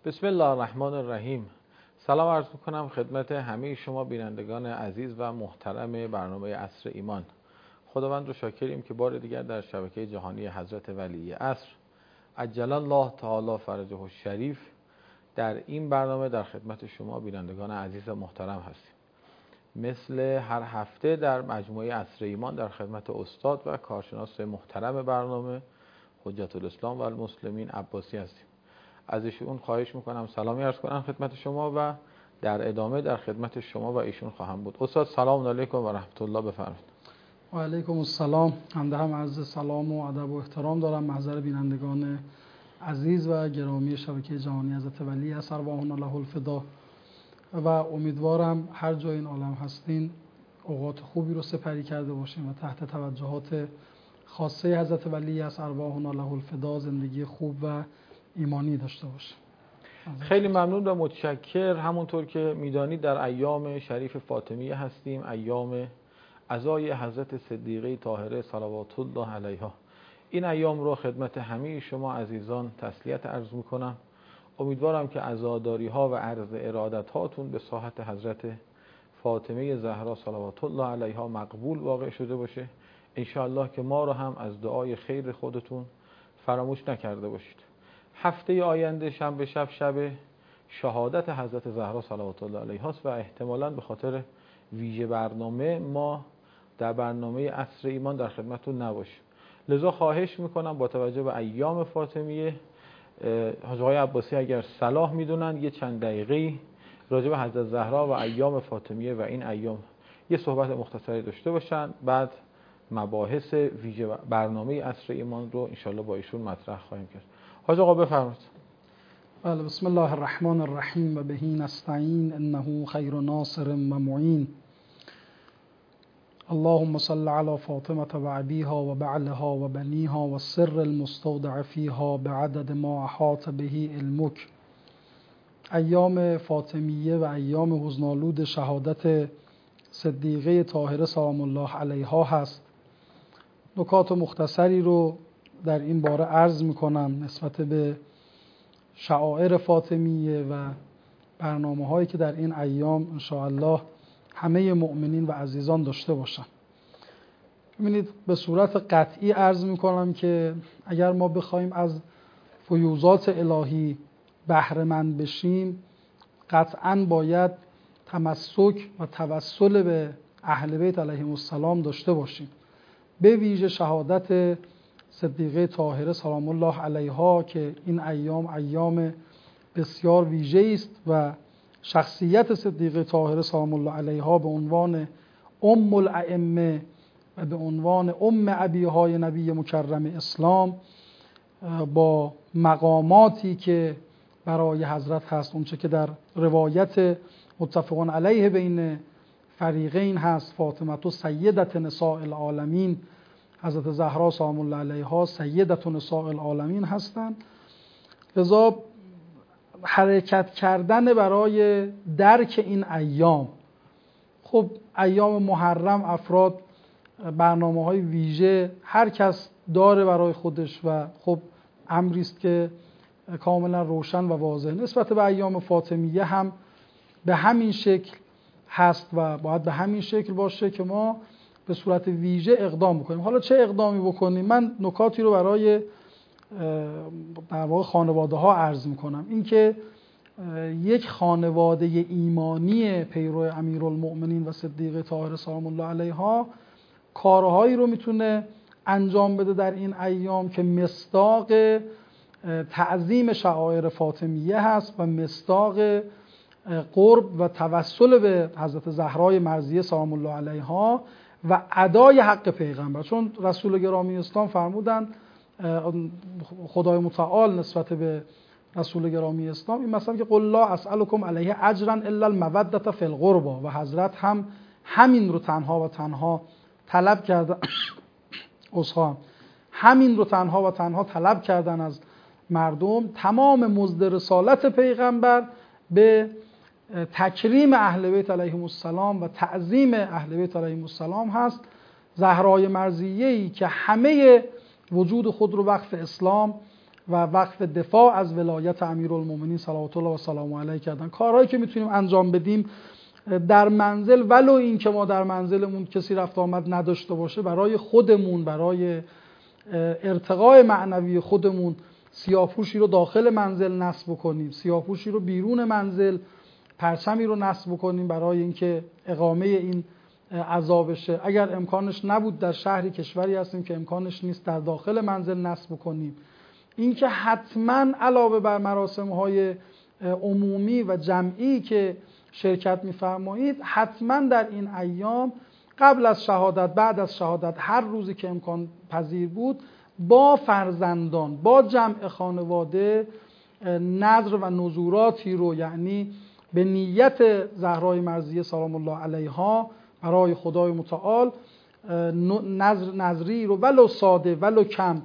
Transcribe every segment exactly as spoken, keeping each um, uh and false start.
بسم الله الرحمن الرحیم. سلام عرض میکنم خدمت همه شما بینندگان عزیز و محترم برنامه عصر ایمان. خداوند رو شاکریم که بار دیگر در شبکه جهانی حضرت ولی عصر عجل الله تعالی فرجه الشریف در این برنامه در خدمت شما بینندگان عزیز و محترم هستیم. مثل هر هفته در مجموعه عصر ایمان در خدمت استاد و کارشناس محترم برنامه حجت الاسلام و المسلمین عباسی هستیم. از ایشون خواهش میکنم سلامی عرض کنم خدمت شما و در ادامه در خدمت شما و ایشون خواهم بود. استاد سلام علیکم و رحمت الله، بفرمایید. و علیکم السلام. همده هم عرض سلام و ادب و احترام دارم محضر بینندگان عزیز و گرامی شبکه جهانی حضرت ولی عصر ارواحنا له الفدا و امیدوارم هر جای این عالم هستین اوقات خوبی رو سپری کرده باشین و تحت توجهات خاصه حضرت ولی عصر ارواحنا له الفدا زندگی خوب و ایمانی داشته باشه. خیلی ممنون و متشکر. همونطور که میدانید در ایام شریف فاطمیه هستیم، ایام عزای حضرت صدیقه طاهره صلوات الله علیها. این ایام رو خدمت همه شما عزیزان تسلیت عرض میکنم. امیدوارم که عزاداری ها و عرض ارادت هاتون به ساحت حضرت فاطمه زهرا صلوات الله علیها مقبول واقع شده باشه. انشاءالله که ما رو هم از دعای خیر خودتون فراموش نکرده باشید. هفته آینده شنبه شب شب شهادت حضرت زهرا صلوات الله علیها است و احتمالاً به خاطر ویژه برنامه ما در برنامه عصر ایمان در خدمتتون نباشیم. لذا خواهش میکنم با توجه به ایام فاطمیه حاج آقای عباسی اگر صلاح میدونن یه چند دقیقه‌ای راجع به حضرت زهرا و ایام فاطمیه و این ایام یه صحبت مختصری داشته باشن، بعد مباحث ویژه برنامه عصر ایمان رو انشالله با ایشون مطرح خواهیم کرد. حاج آقا بفرمایید. بله، بسم الله الرحمن الرحیم و به نستعین انه خیر ناصر و معین. اللهم صل علی فاطمه و ابیها و بعلها و بنیها و السر المستودع فیها بعدد ما احاط به علمک. ایام فاطمیه و ایام حزن‌آلود شهادت صدیقه طاهره سلام الله علیها هست. نکات مختصری رو در این باره عرض میکنم نسبت به شعائر فاطمیه و برنامه هایی که در این ایام انشاءالله همه مؤمنین و عزیزان داشته باشن. ببینید، به صورت قطعی عرض میکنم که اگر ما بخوایم از فیوضات الهی بهره مند بشیم قطعاً باید تمسک و توسل به اهل بیت علیهم السلام داشته باشیم، به ویژه شهادت صدیقه طاهره سلام الله علیها که این ایام ایام بسیار ویژه است و شخصیت صدیقه طاهره سلام الله علیها به عنوان ام الائمه و به عنوان ام ابیهای نبی مکرم اسلام با مقاماتی که برای حضرت هست، اونچه که در روایت متفقون علیه بین فریقین هست، فاطمه سیدت نساء العالمین، حضرت زهرا سلام الله علیها سیدت نساء العالمین هستند. لذا حرکت کردن برای درک این ایام، خب ایام محرم افراد برنامه های ویژه هر کس داره برای خودش و خب امری است که کاملا روشن و واضح. نسبت به ایام فاطمیه هم به همین شکل هست و باید به همین شکل باشه که ما به صورت ویژه اقدام بکنیم. حالا چه اقدامی بکنیم؟ من نکاتی رو برای در واقع خانواده ها عرض میکنم. این که یک خانواده ایمانی پیرو امیرالمؤمنین و صدیقه طاهره سلام الله علیها کارهایی رو میتونه انجام بده در این ایام که مصداق تعظیم شعائر فاطمیه هست و مصداق قرب و توسل به حضرت زهرای مرضیه سلام الله علیها و ادای حق پیغمبر. چون رسول گرامی اسلام فرمودن، خدای متعال نسبت به رسول گرامی اسلام این مثلا که قل لا اسألکم علیه اجرا الا المودة فی القربى، و حضرت هم همین رو تنها و تنها طلب کردن اصحاب همین رو تنها و تنها طلب کردن از مردم. تمام مزد رسالت پیغمبر به تکریم اهل بیت علیهم السلام و تعظیم اهل بیت علیهم السلام هست. زهرای مرضیه‌ای که همه وجود خود رو وقف اسلام و وقف دفاع از ولایت امیرالمومنین صلوات الله و سلام علیه کردن. کارهایی که میتونیم انجام بدیم در منزل، ولو این که ما در منزلمون کسی رفت آمد نداشته باشه، برای خودمون، برای ارتقاء معنوی خودمون سیاه‌پوشی رو داخل منزل نصب کنیم، سیاه‌پوشی رو بیرون منزل، پرچمی رو نصب کنیم برای اینکه اقامه این عزا بشه. اگر امکانش نبود، در شهری کشوری هستیم که امکانش نیست، در داخل منزل نصب کنیم. اینکه حتما علاوه بر مراسم‌های عمومی و جمعی که شرکت می‌فرمایید، حتما در این ایام قبل از شهادت، بعد از شهادت، هر روزی که امکان پذیر بود، با فرزندان، با جمع خانواده نذر و نذوراتی رو، یعنی به نیت زهرای مرضیه سلام الله علیها برای خدای متعال نذر نذری رو ولو ساده ولو کم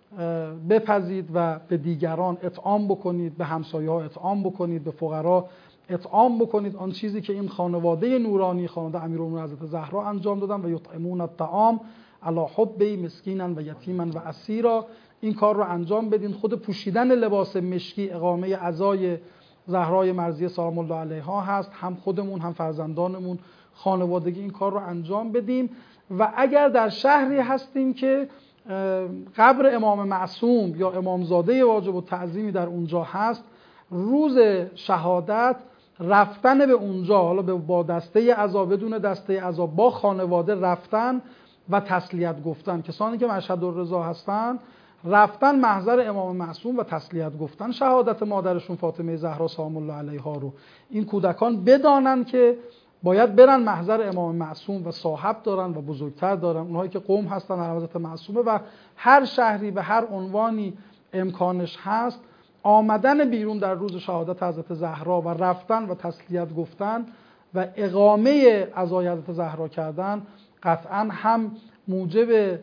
بپذید و به دیگران اطعام بکنید، به همسایه‌ها اطعام بکنید، به فقرا اطعام بکنید آن چیزی که این خانواده نورانی، خانواده امیرالمومنین حضرت زهرا انجام دادن. و یطعمون الطعام علی حبه مسکینا و یتیما و اسیرا. این کار رو انجام بدین. خود پوشیدن لباس مشکی اقامه عزای زهرای مرضیه سلام الله علیها هست. هم خودمون، هم فرزندانمون، خانوادگی این کار رو انجام بدیم. و اگر در شهری هستیم که قبر امام معصوم یا امامزاده واجب التعظیمی در اونجا هست، روز شهادت رفتن به اونجا، حالا با دسته عزا، بدون دسته عزا، با خانواده رفتن و تسلیت گفتن. کسانی که مشهد الرضا هستن رفتن محضر امام معصوم و تسلیت گفتن شهادت مادرشون فاطمه زهرا سلام الله علیها رو. این کودکان بدانن که باید برن محضر امام معصوم و صاحب دارن و بزرگتر دارن، اونهایی که قوم هستن در حضرت معصومه. و هر شهری به هر عنوانی امکانش هست، آمدن بیرون در روز شهادت حضرت زهرا و رفتن و تسلیت گفتن و اقامه عزای حضرت زهرا کردن قطعا هم موجب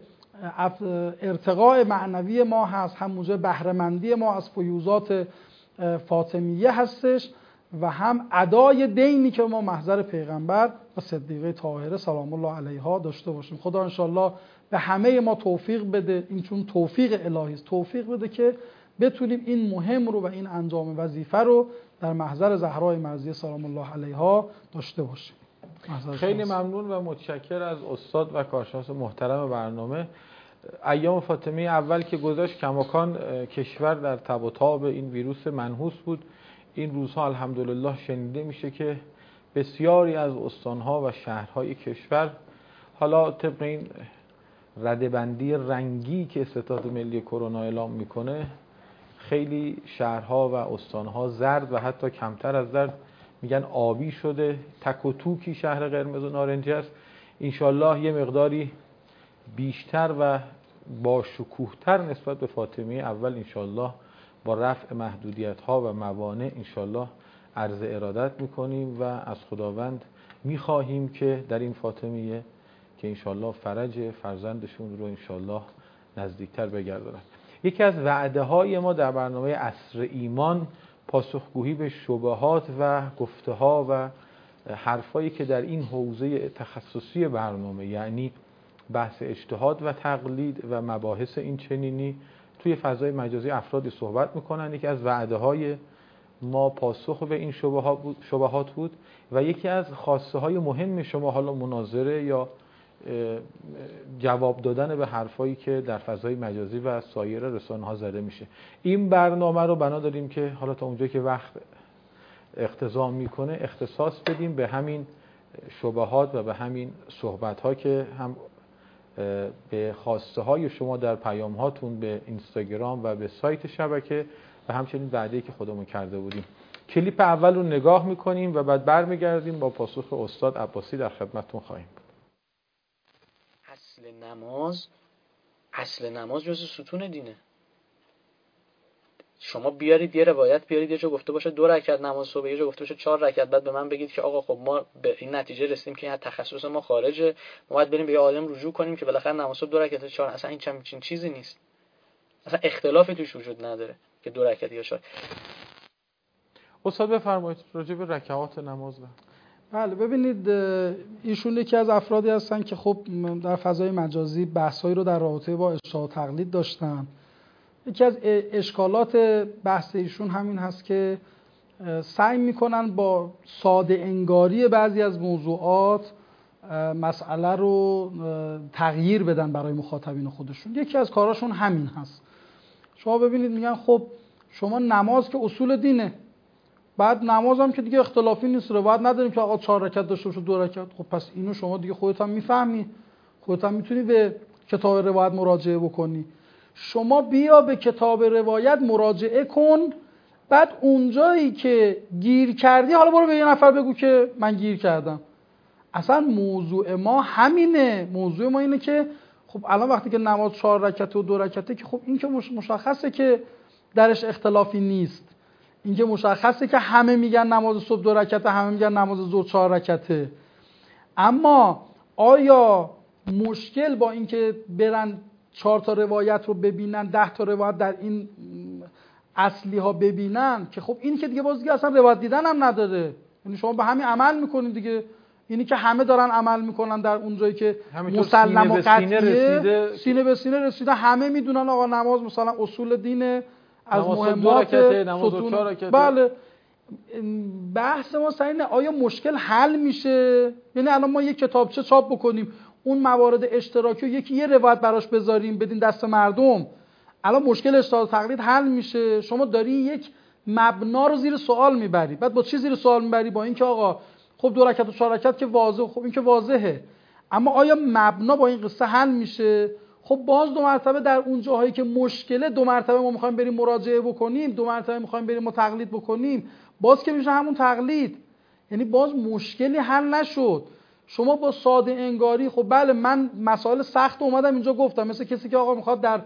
ارتقاء معنوی ما هست، هم موجب بهره‌مندی ما از فیوضات فاطمیه هستش و هم ادای دینی که ما محضر پیغمبر و صدیقه طاهره سلام الله علیها داشته باشیم. خدا انشالله به همه ما توفیق بده، این چون توفیق الهی است، توفیق بده که بتونیم این مهم رو و این انجام وظیفه رو در محضر زهرای مرضیه سلام الله علیها داشته باشیم. خیلی ممنون و متشکر از استاد و کارشناس محترم برنامه. ایام فاطمی اول که گذشت کماکان کشور در تب و تاب این ویروس منحوس بود. این روزها الحمدلله شنیده میشه که بسیاری از استانها و شهرهای کشور، حالا طبق این ردبندی رنگی که ستاد ملی کرونا اعلام میکنه، خیلی شهرها و استانها زرد و حتی کمتر از زرد میگن آبی شده. تک و توکی شهر قرمز و نارنجی است. انشالله یه مقداری بیشتر و با شکوهتر نسبت به فاطمی اول انشالله با رفع محدودیت ها و موانع انشالله عرض ارادت میکنیم و از خداوند میخواهیم که در این فاطمیه که انشالله فرج فرزندشون رو انشالله نزدیکتر بگرداند. یکی از وعده های ما در برنامه عصر ایمان پاسخگویی به شبهات و گفته ها و حرفایی که در این حوزه تخصصی برنامه، یعنی بحث اجتهاد و تقلید و مباحث این چنینی توی فضای مجازی افرادی صحبت میکنن. یکی از وعده های ما پاسخ به این شبهات بود و یکی از خواسته های مهم شما، حالا مناظره یا جواب دادن به حرفایی که در فضای مجازی و سایر رسانه‌ها زده میشه. این برنامه رو بنا داریم که حالا تا اونجایی که وقت اقتضا میکنه اختصاص بدیم به همین شبهات و به همین صحبت‌ها که هم به خواسته های شما در پیام هاتون به اینستاگرام و به سایت شبکه و همچنین وعده‌ای که خودمون کرده بودیم. کلیپ اول رو نگاه میکنیم و بعد برمیگردیم با پاسخ استاد عباسی در خدمتتون خواهیم بود. اصل نماز اصل نماز جزء ستون دینه. شما بیارید یه روایت بیارید یه جا گفته باشه دو رکعت نماز صبح، یه جا گفته باشه چهار رکعت، بعد به من بگید که آقا خب ما به این نتیجه رسیدیم که این تخصص ما خارجه، ما باید بریم به یه عالم رجوع کنیم که بالاخره نماز صبح دو رکعت چهار. اصلا این چنین چیزی نیست، اصلا اختلافی توش وجود نداره که دو رکعت یا چهار. استاد بفرمایید راجع به رکعات نماز. بله ببینید، ایشون یکی از افرادی هستن که خب در فضای مجازی بحثایی رو در رابطه با اشاعه و تقلید داشتن یکی از اشکالات بحث ایشون همین هست که سعی میکنن با ساده انگاری بعضی از موضوعات مسئله رو تغییر بدن برای مخاطبین خودشون. یکی از کاراشون همین هست. شما ببینید میگن خب شما نماز که اصول دینه، بعد نماز هم که دیگه اختلافی نیست، روایت نداریم که آقا چهار رکعت داشته باشه دو رکعت. خب پس اینو شما دیگه خودت هم میفهمی، خودت هم میتونی به کتاب روایت مراجعه بکنی. شما بیا به کتاب روایت مراجعه کن، بعد اونجایی که گیر کردی حالا برو به یه نفر بگو که من گیر کردم. اصلا موضوع ما همینه. موضوع ما اینه که خب الان وقتی که نماز چهار رکعت و دو رکعته که خب این که مشخصه که درش اختلافی نیست. این که مشخصه که همه میگن نماز صبح دو رکعته، همه میگن نماز ظهر چهار رکعته. اما آیا مشکل با این که برن چهار تا روایت رو ببینن، ده تا روایت در این اصلی ها ببینن که خب این که دیگه باز دیگه اصلا روایت دیدن هم نداره، یعنی شما به همین عمل میکنین دیگه. اینی که همه دارن عمل میکنن در اون جایی که مسلم و قطعیه، سینه به سینه رسیده، همه میدونن آقا نماز مثلا اصول دینه، از مهمات ستون. بله. بحث ما سر اینه آیا مشکل حل میشه؟ یعنی الان ما یک کتابچه چاپ بکنیم، اون موارد اشتراکی و یکی یه روایت براش بذاریم بدین دست مردم، الان مشکل اجتهاد و تقلید حل میشه؟ شما داری یک مبنا رو زیر سوال میبری. بعد با چی زیر سوال میبری؟ با اینکه آقا خب دو رکعت و چهار رکعت که واضحه، خب این که واضحه، اما آیا مبنا با این قصه حل میشه؟ خب باز دو مرتبه در اون جاهایی که مشکله، دو مرتبه ما میخوایم بریم مراجعه بکنیم، دو مرتبه میخوایم بریم ما تقلید بکنیم، باز که میشه همون تقلید. یعنی باز مشکلی حل نشد. شما با ساده انگاری، خب بله من مسائل سخت اومدم اینجا گفتم، مثل کسی که آقا میخواد در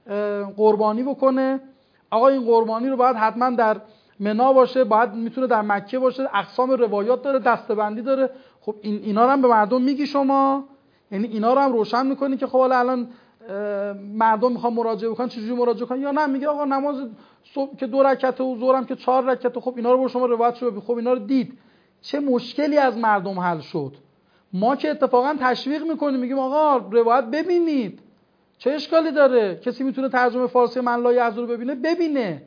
قربانی بکنه، آقا این قربانی رو باید حتما در منا باشه، باید میتونه در مکه باشه، اقسام روایات داره، دسته‌بندی داره. خب این اینا رو هم به مردم میگی شما؟ یعنی اینا رو هم روشن میکنی که خب حالا الان مردم میخوان مراجعه بکنن چجوری مراجعه کنن؟ یا نه میگه آقا نماز صبح که دو رکعت و ظهرم که چهار رکعت، خب اینا رو برو شما روایت شو ببین. خب اینا رو دید، چه مشکلی از مردم حل شد؟ ما که اتفاقا تشویق میکنیم، میگیم آقا روایت ببینید، چه اشکالی داره؟ کسی میتونه ترجمه فارسی من لا یحضر رو ببینه، ببینه.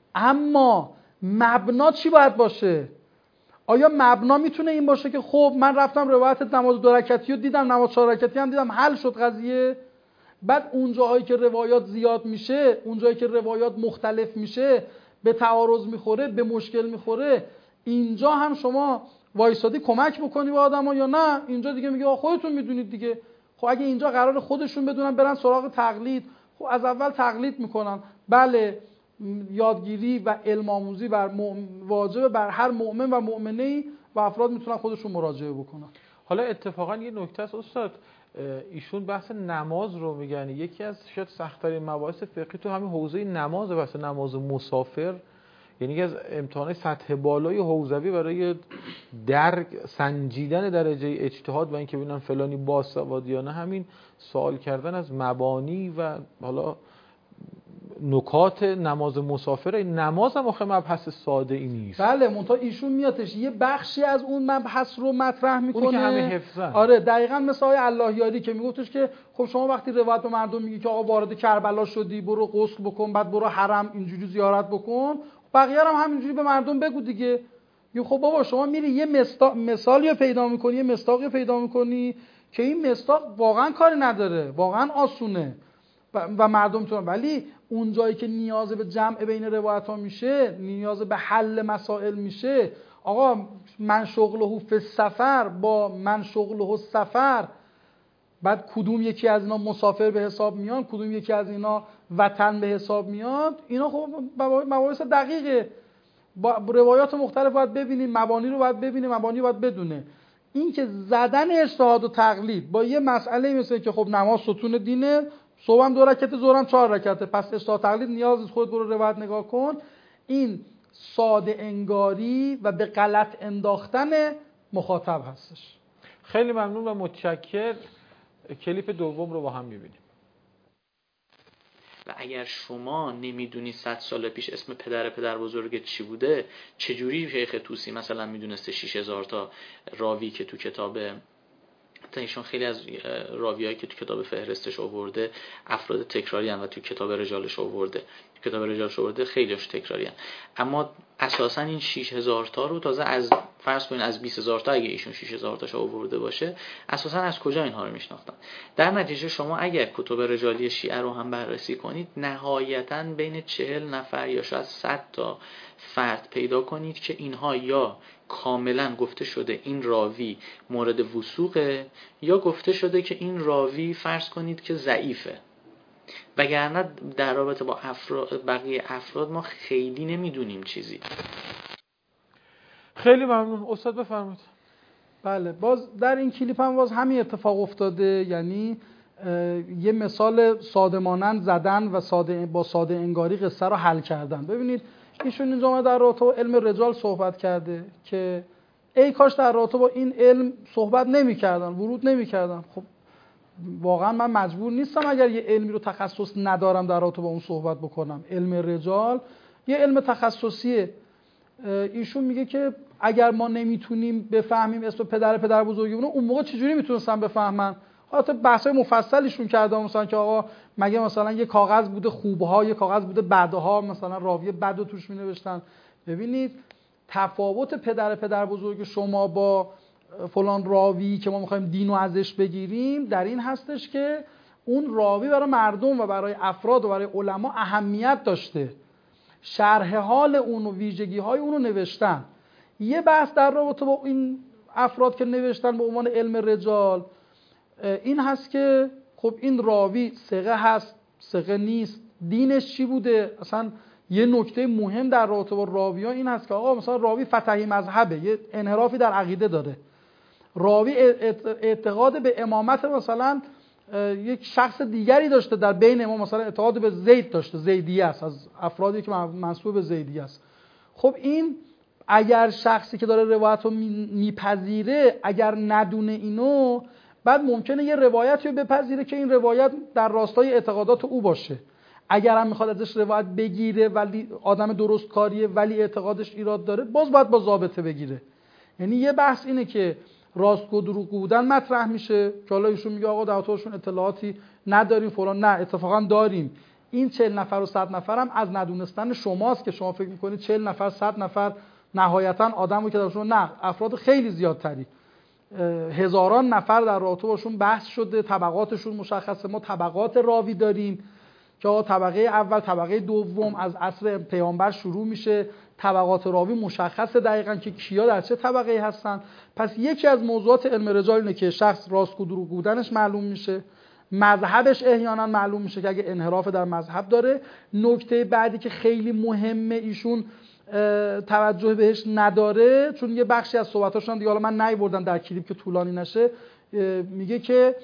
اما مبنا چی باید باشه؟ آیا مبنا میتونه این باشه که خب من رفتم روایت نماز دو رکعتی رو دیدم، نماز چهار رکعتی هم دیدم، حل شد قضیه؟ بعد اون جاهایی که روایات زیاد میشه، اون جایی که روایات مختلف میشه، به تعارض میخوره، به مشکل میخوره، اینجا هم شما وایسادی کمک بکنی به آدما یا نه؟ اینجا دیگه میگه خودتون میدونید دیگه. خب اگه اینجا قرار خودشون بدونن برن سراغ تقلید، خب از اول تقلید میکنن. بله یادگیری و علم آموزی بر واجب بر هر مؤمن و مؤمنه‌ای و افراد میتونن خودشون مراجعه بکنن. حالا اتفاقا یه نکته است استاد، ایشون بحث نماز رو میگن یکی از شاید سخت‌ترین مباحث فقهی تو همین حوزه نماز، بحث نماز مسافر، یعنی یکی از امتحانات سطح بالای حوزوی برای درک سنجیدن درجه اجتهاد و اینکه ببینن فلانی باسواد یا نه، همین سوال کردن از مبانی و حالا نکات نماز مسافر. نماز هم آخه مبحث ساده ای نیست. بله منتها ایشون میاتش یه بخشی از اون مبحث رو مطرح میکنه، اون که همه حفظن. آره دقیقاً مثل آقای اللهیاری که میگفتش که خب شما وقتی روایت به مردم میگی که آقا وارد کربلا شدی، برو غسل بکن، بعد برو حرم اینجوری زیارت بکن، بقیه هم همینجوری به مردم بگو دیگه. یه خب بابا شما میری یه مثالی پیدا میکنی، یه مصداقی پیدا میکنی که این مصداق واقعا کاری نداره، واقعا آسونه و مردم میتونن، ولی اون جایی که نیاز به جمع بین روایت ها میشه، نیاز به حل مسائل میشه، آقا من شغله فی السفر با من شغله سفر، بعد کدوم یکی از اینا مسافر به حساب میان، کدوم یکی از اینا وطن به حساب میاد، اینا خب مباحث دقیقه، با روایات مختلف باید ببینیم، مبانی رو باید ببینیم، مبانی رو باید بدونه. این که زدن اجتهاد و تقلید با یه مسئله مثل که خب نماز ستون دینه، صبحم دو رکعت ظهرم چهار رکعته، پس اجتهاد تقلید نیاز نیست، خودت برو روایت نگاه کن، این ساده انگاری و به غلط انداختن مخاطب هستش. خیلی ممنون و متشکر. کلیپ دوم رو با هم می‌بینیم. و اگر شما نمیدونی صد سال پیش اسم پدر پدر بزرگت چی بوده، چجوری شیخ طوسی مثلا میدونسته شش هزار تا راوی که تو کتاب ایشون خیلی از راویایی که تو کتاب فهرستش آورده افراد تکراری هستند و تو کتاب رجالش آورده کتاب رجالش آورده خیلیش تکراری هستند، اما اساسا این شش هزار تا رو تازه از فرض کنین از بیست هزار تا اگه ایشون شش هزار تاشو آورده باشه اساسا از کجا اینها رو میشناختن؟ در نتیجه شما اگر کتب رجالی شیعه رو هم بررسی کنید نهایتاً بین چهل نفر یا شاید صد تا فرد پیدا کنید که اینها یا کاملا گفته شده این راوی مورد وثوقه یا گفته شده که این راوی فرض کنید که ضعیفه، وگرنه در رابطه با افراد بقیه افراد ما خیلی نمیدونیم چیزی. خیلی ممنون استاد، بفرمایید. بله، باز در این کلیپ هم باز همین اتفاق افتاده، یعنی یه مثال ساده مانند زدن و ساده با ساده انگاری قصه رو حل کردن. ببینید ایشون اینجا در رابطه با علم رجال صحبت کرده که ای کاش در رابطه با این علم صحبت نمی‌کردن، ورود نمی‌کردن. خب واقعا من مجبور نیستم اگر یه علمی رو تخصص ندارم در رابطه با اون صحبت بکنم. علم رجال یه علم تخصصیه. ایشون میگه که اگر ما نمیتونیم بفهمیم اسم پدر پدر بزرگمون، اون موقع چجوری میتونستن بفهمن؟ حتی بحثای مفصلیشون کردم، مثلا که آقا مگه مثلا یه کاغذ بوده خوبها، یه کاغذ بوده بدها، مثلا راوی بدو توش مینوشتن. ببینید تفاوت پدر پدر بزرگ شما با فلان راوی که ما میخوایم دینو ازش بگیریم در این هستش که اون راوی برای مردم و برای افراد و برای علما اهمیت داشته، شرح حال اون و ویژگی های اون رو نوشتن. یه بحث در رابطه با این افراد که نوشتن به عنوان علم رجال این هست که خب این راوی ثقه هست، ثقه نیست، دینش چی بوده. اصلا یه نکته مهم در رابطه با راوی ها این هست که آقا مثلا راوی فتحی مذهبه، یه انحرافی در عقیده داره، راوی اعتقاد به امامت مثلا یک شخص دیگری داشته در بین ما، مثلا اعتقاد به زید داشته، زیدیه است، از افرادی که منسوب به زیدیه است. خب این اگر شخصی که داره روایت رو میپذیره اگر ندونه اینو، بعد ممکنه یه روایتی رو بپذیره که این روایت در راستای اعتقادات او باشه. اگر هم میخواد ازش روایت بگیره ولی آدم درست کاریه ولی اعتقادش ایراد داره، باز باید با ضابطه بگیره. یعنی یه بحث اینه که راستگو دروغگو بودن مطرح میشه که حالا ایشون میگه آقا در طورشون اطلاعاتی نداریم فلان، نه اتفاقا داریم. این چهل نفر و صد نفر هم از ندونستن شماست که شما فکر میکنید چهل نفر صد نفر نهایتا آدمو که درشون، نه، افراد خیلی زیادتری، هزاران نفر در رابطه باشون بحث شده، طبقاتشون مشخصه. ما طبقات راوی داریم که آقا طبقه اول، طبقه دوم از عصر پیامبر شروع میشه، طبقات راوی مشخصه دقیقاً که کیا در چه طبقه هستن. پس یکی از موضوعات علم رجال اینه که شخص راستگو دروغ بودنش معلوم میشه، مذهبش احیانا معلوم میشه که اگه انحراف در مذهب داره. نکته بعدی که خیلی مهمه ایشون توجه بهش نداره، چون یه بخشی از صحبتاشون دیگه حالا من نیاوردم در کلیپ که طولانی نشه، میگه که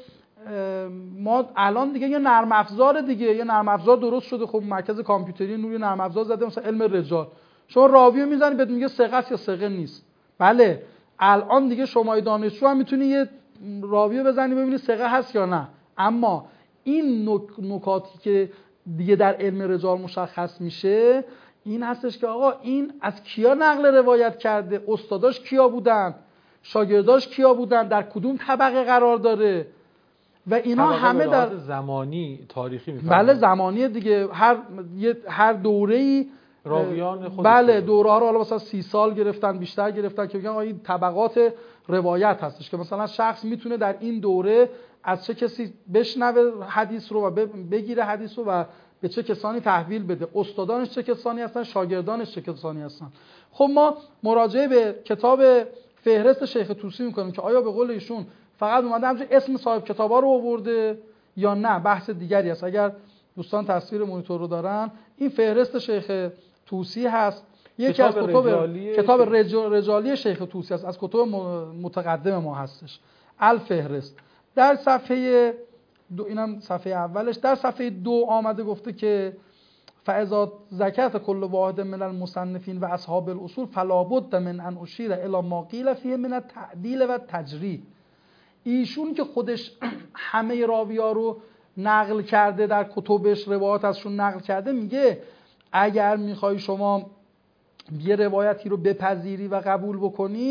ما الان دیگه یه نرم افزار دیگه یه نرم افزار درست شده، خب مرکز کامپیوتری نوری نرم افزار زده مثلا علم رجال، شما راویو میزنی بهت میگه ثقه است یا ثقه نیست. بله الان دیگه شما دانشجو هم میتونی یه راویو بزنی ببینی ثقه هست یا نه، اما این نک... نکاتی که دیگه در علم رجال مشخص میشه این هستش که آقا این از کیا نقل روایت کرده، استاداش کیا بودن، شاگرداش کیا بودن، در کدوم طبقه قرار داره و اینا همه در زمانی تاریخی میفهمن. بله زمانی دیگه، هر هر دوره‌ای راویان خودش، بله دوره ها رو حالا مثلا سی سال گرفتن، بیشتر گرفتن که بگن این طبقات روایت هستش که مثلا شخص میتونه در این دوره از چه کسی بشنوه حدیث رو و بگیره حدیث رو و به چه کسانی تحویل بده، استادانش چه کسانی هستن، شاگردانش چه کسانی هستن. خب ما مراجعه به کتاب فهرست شیخ طوسی میکنیم که آیا به قول ایشون فقط اومده همچه اسم صاحب کتابا رو آورده یا نه بحث دیگری است. اگر دوستان تصویر مونیتور رو دارن، این فهرست شیخ طوسی هست، یکی از کتاب رجالی کتاب رجالی شیخ طوسی است، از کتب متقدم ما هستش. الفهرست در صفحه دو، اینم صفحه اولش، در صفحه دو آمده گفته که فاذا ذکرت کل واحد من المصنفین و اصحاب الاصول فلا بد من ان اشیر الی ما قیل فیه من التعدیل و تجریح. ایشون که خودش همه راویا رو نقل کرده، در کتبش روایات ازشون نقل کرده، میگه اگر میخوای شما یه روایتی رو بپذیری و قبول بکنی،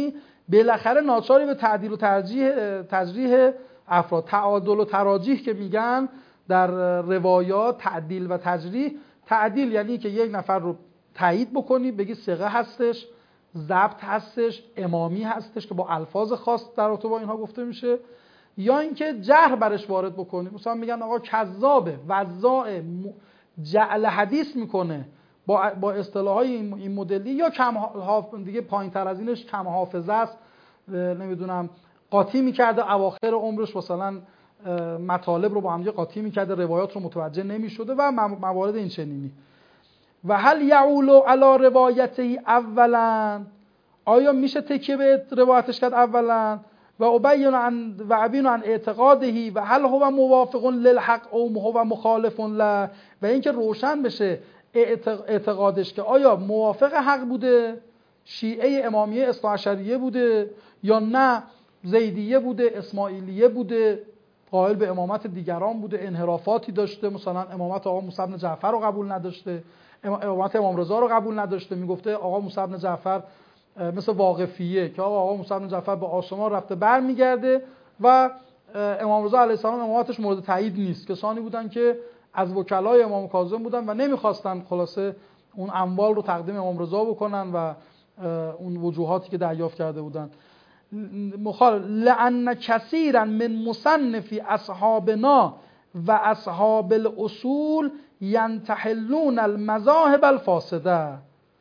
بالاخره ناچاری به تعدیل و ترجیح تجریح افراد. تعادل و تراجیح که میگن در روایات، تعدیل و تجریح. تعدیل یعنی که یک نفر رو تایید بکنی، بگی ثقه هستش، ضبط هستش، امامی هستش که با الفاظ خاص در رابطه با اینها گفته میشه، یا اینکه جرح برش وارد بکنی. مثلا میگن آقا کذابه، وضاع، جعل حدیث میکنه با با اصطلاحای این مدلی، یا کم دیگه پایین‌تر از اینش کم حافظه است، نمیدونم قاطی میکرده اواخر عمرش، مثلا مطالب رو با هم قاطی میکرده، روایات رو متوجه نمیشده و موارد این چنینی. و هل یعول علی روایته اولا، آیا میشه تکیه به روایتش کرد اولا؟ و ابین عن و ابین عن اعتقاده و هل هو موافق للحق او هو مخالف له، و اینکه روشن بشه اعتقادش که آیا موافق حق بوده، شیعه امامیه اثنا عشریه بوده، یا نه زیدیه بوده، اسماعیلیه بوده، قائل به امامت دیگران بوده، انحرافاتی داشته، مثلا امامت آقا موسی بن جعفر رو قبول نداشته، امامت امام رضا رو قبول نداشته، میگفته آقا موسی بن جعفر مثل واقفیه که آقا آقا موسی بن جعفر به آسمان رفته برمیگرده و امام رضا علیه السلام امامتش مورد تایید نیست. کسانی بودن که از وکلای امام کاظم بودن و نمیخواستن خلاصه اون اموال رو تقدیم امام رضا بکنن و اون وجوهاتی که دریافت کرده بودن. مخالف لأن کثیرا من مصنفی اصحابنا و اصحاب الاصول ینتحلون المذاهب الفاسده.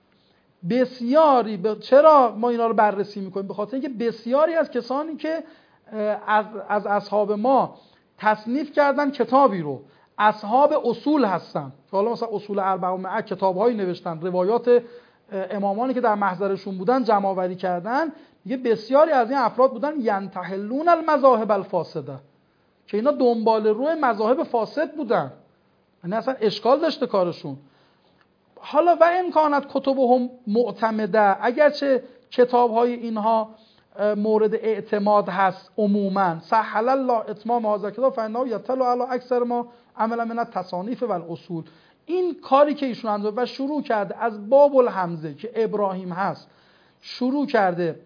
بسیاری ب... چرا ما اینا رو بررسی میکنیم؟ به خاطر اینکه بسیاری از کسانی که از, از اصحاب ما تصنیف کردن کتابی رو، اصحاب اصول هستن، حالا مثلا اصول اربعه و مئه کتاب‌هایی نوشتن، روایات امامانی که در محضرشون بودن جمع آوری کردن، دیگه بسیاری از این افراد بودن ینتحلون المذاهب الفاسده، که اینا دنبال روی مذاهب فاسد بودن، یعنی اصلا اشکال داشته کارشون. حالا و امکانات کتبهم معتمده، اگرچه کتاب‌های اینها مورد اعتماد هست عموما، سهل الله اتمام هذا کتاب فانه یطلع علی اکثر ما عملا من التصانیف و الاصول. این کاری که ایشون انجام و شروع کرده از باب الحمزه که ابراهیم هست، شروع کرده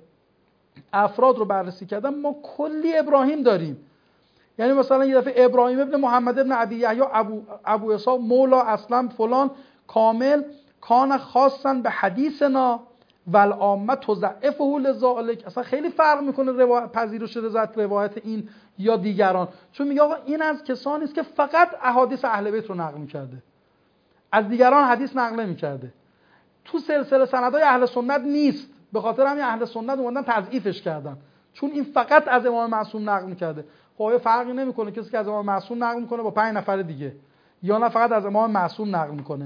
افراد رو بررسی کردن. ما کلی ابراهیم داریم، یعنی مثلا یه دفعه ابراهیم ابن محمد ابن ابی یحیی ابو ابو اسحاق مولا اسلم فلان کامل کان خاصا به حدیثنا والعامه تضعفه لذلک. اصلا خیلی فرق میکنه روایت پذیرش رضایت روایت این یا دیگران، چون میگه آقا این از کسانی است که فقط احادیث اهل بیت رو نقل میکرده، از دیگران حدیث نقل نمیکرده، تو سلسله سندهای اهل سنت نیست، به خاطر همین اهل سنت اومدن تضعیفش کردن، چون این فقط از امام معصوم نقل میکرده. خب فرقی نمیکنه کسی که از امام معصوم نقل میکنه با پنج نفر دیگه، یا نه فقط از امام معصوم نقل میکنه.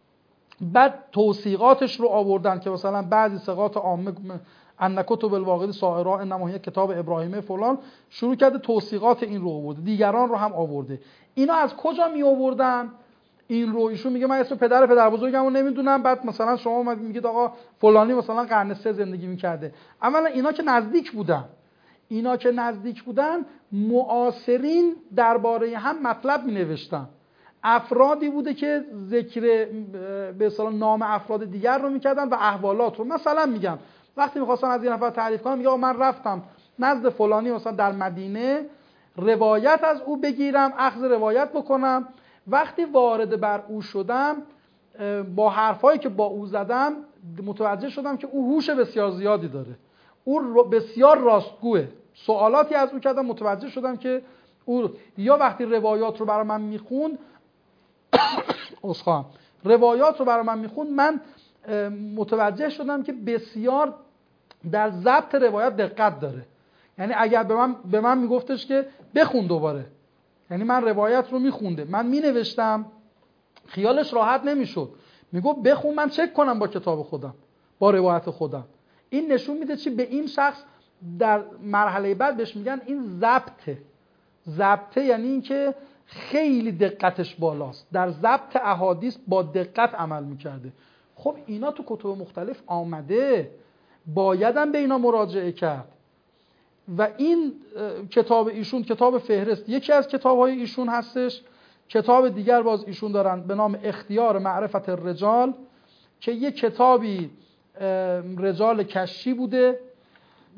بعد توثیقاتش رو آوردن که مثلا بعضی ثقات عامه ان کتب الواقدی سائرا انما هی کتاب ابراهیم فلان، شروع کرده توثیقات این رو آورده، دیگران رو هم آورده. اینا از کجا می آوردن این رو؟ ایشون میگه من اسم پدر پدر بزرگمو نمیدونم، بعد مثلا شما میگید آقا فلانی مثلا قرن سه زندگی میکرده. اولا اینا که نزدیک بودن، اینا که نزدیک بودن معاصرین درباره هم مطلب می نوشتن، افرادی بوده که ذکر به اصطلاح نام افراد دیگر رو میکردن و احوالات رو. مثلا میگم وقتی میخواستن از این نفر تعریف کنم، میگم من رفتم نزد فلانی مثلا در مدینه روایت از او بگیرم، اخذ روایت بکنم، وقتی وارد بر او شدم با حرفایی که با او زدم متوجه شدم که او هوش بسیار زیادی داره، او بسیار راستگوه، سوالاتی از او کردم متوجه شدم که او، یا وقتی روایات رو برای من میخوند اسخام روایات رو برای من میخوند من متوجه شدم که بسیار در ضبط روایت دقت داره. یعنی اگر به من به من میگفتش که بخون دوباره، یعنی من روایت رو میخونده، من مینوشتم، خیالش راحت نمیشد، میگفت بخون من چک کنم با کتاب خودم، با روایت خودم. این نشون میده چی؟ به این شخص در مرحله بعد بهش میگن این ضبطه. ضبطه یعنی این که خیلی دقتش بالاست، در ضبط احادیث با دقت عمل میکرده. خب اینا تو کتب مختلف آمده، بایدن به اینا مراجعه کرد. و این کتاب ایشون کتاب فهرست یکی از کتاب‌های ایشون هستش. کتاب دیگر باز ایشون دارن به نام اختیار معرفت الرجال که یک کتابی رجال کشی بوده،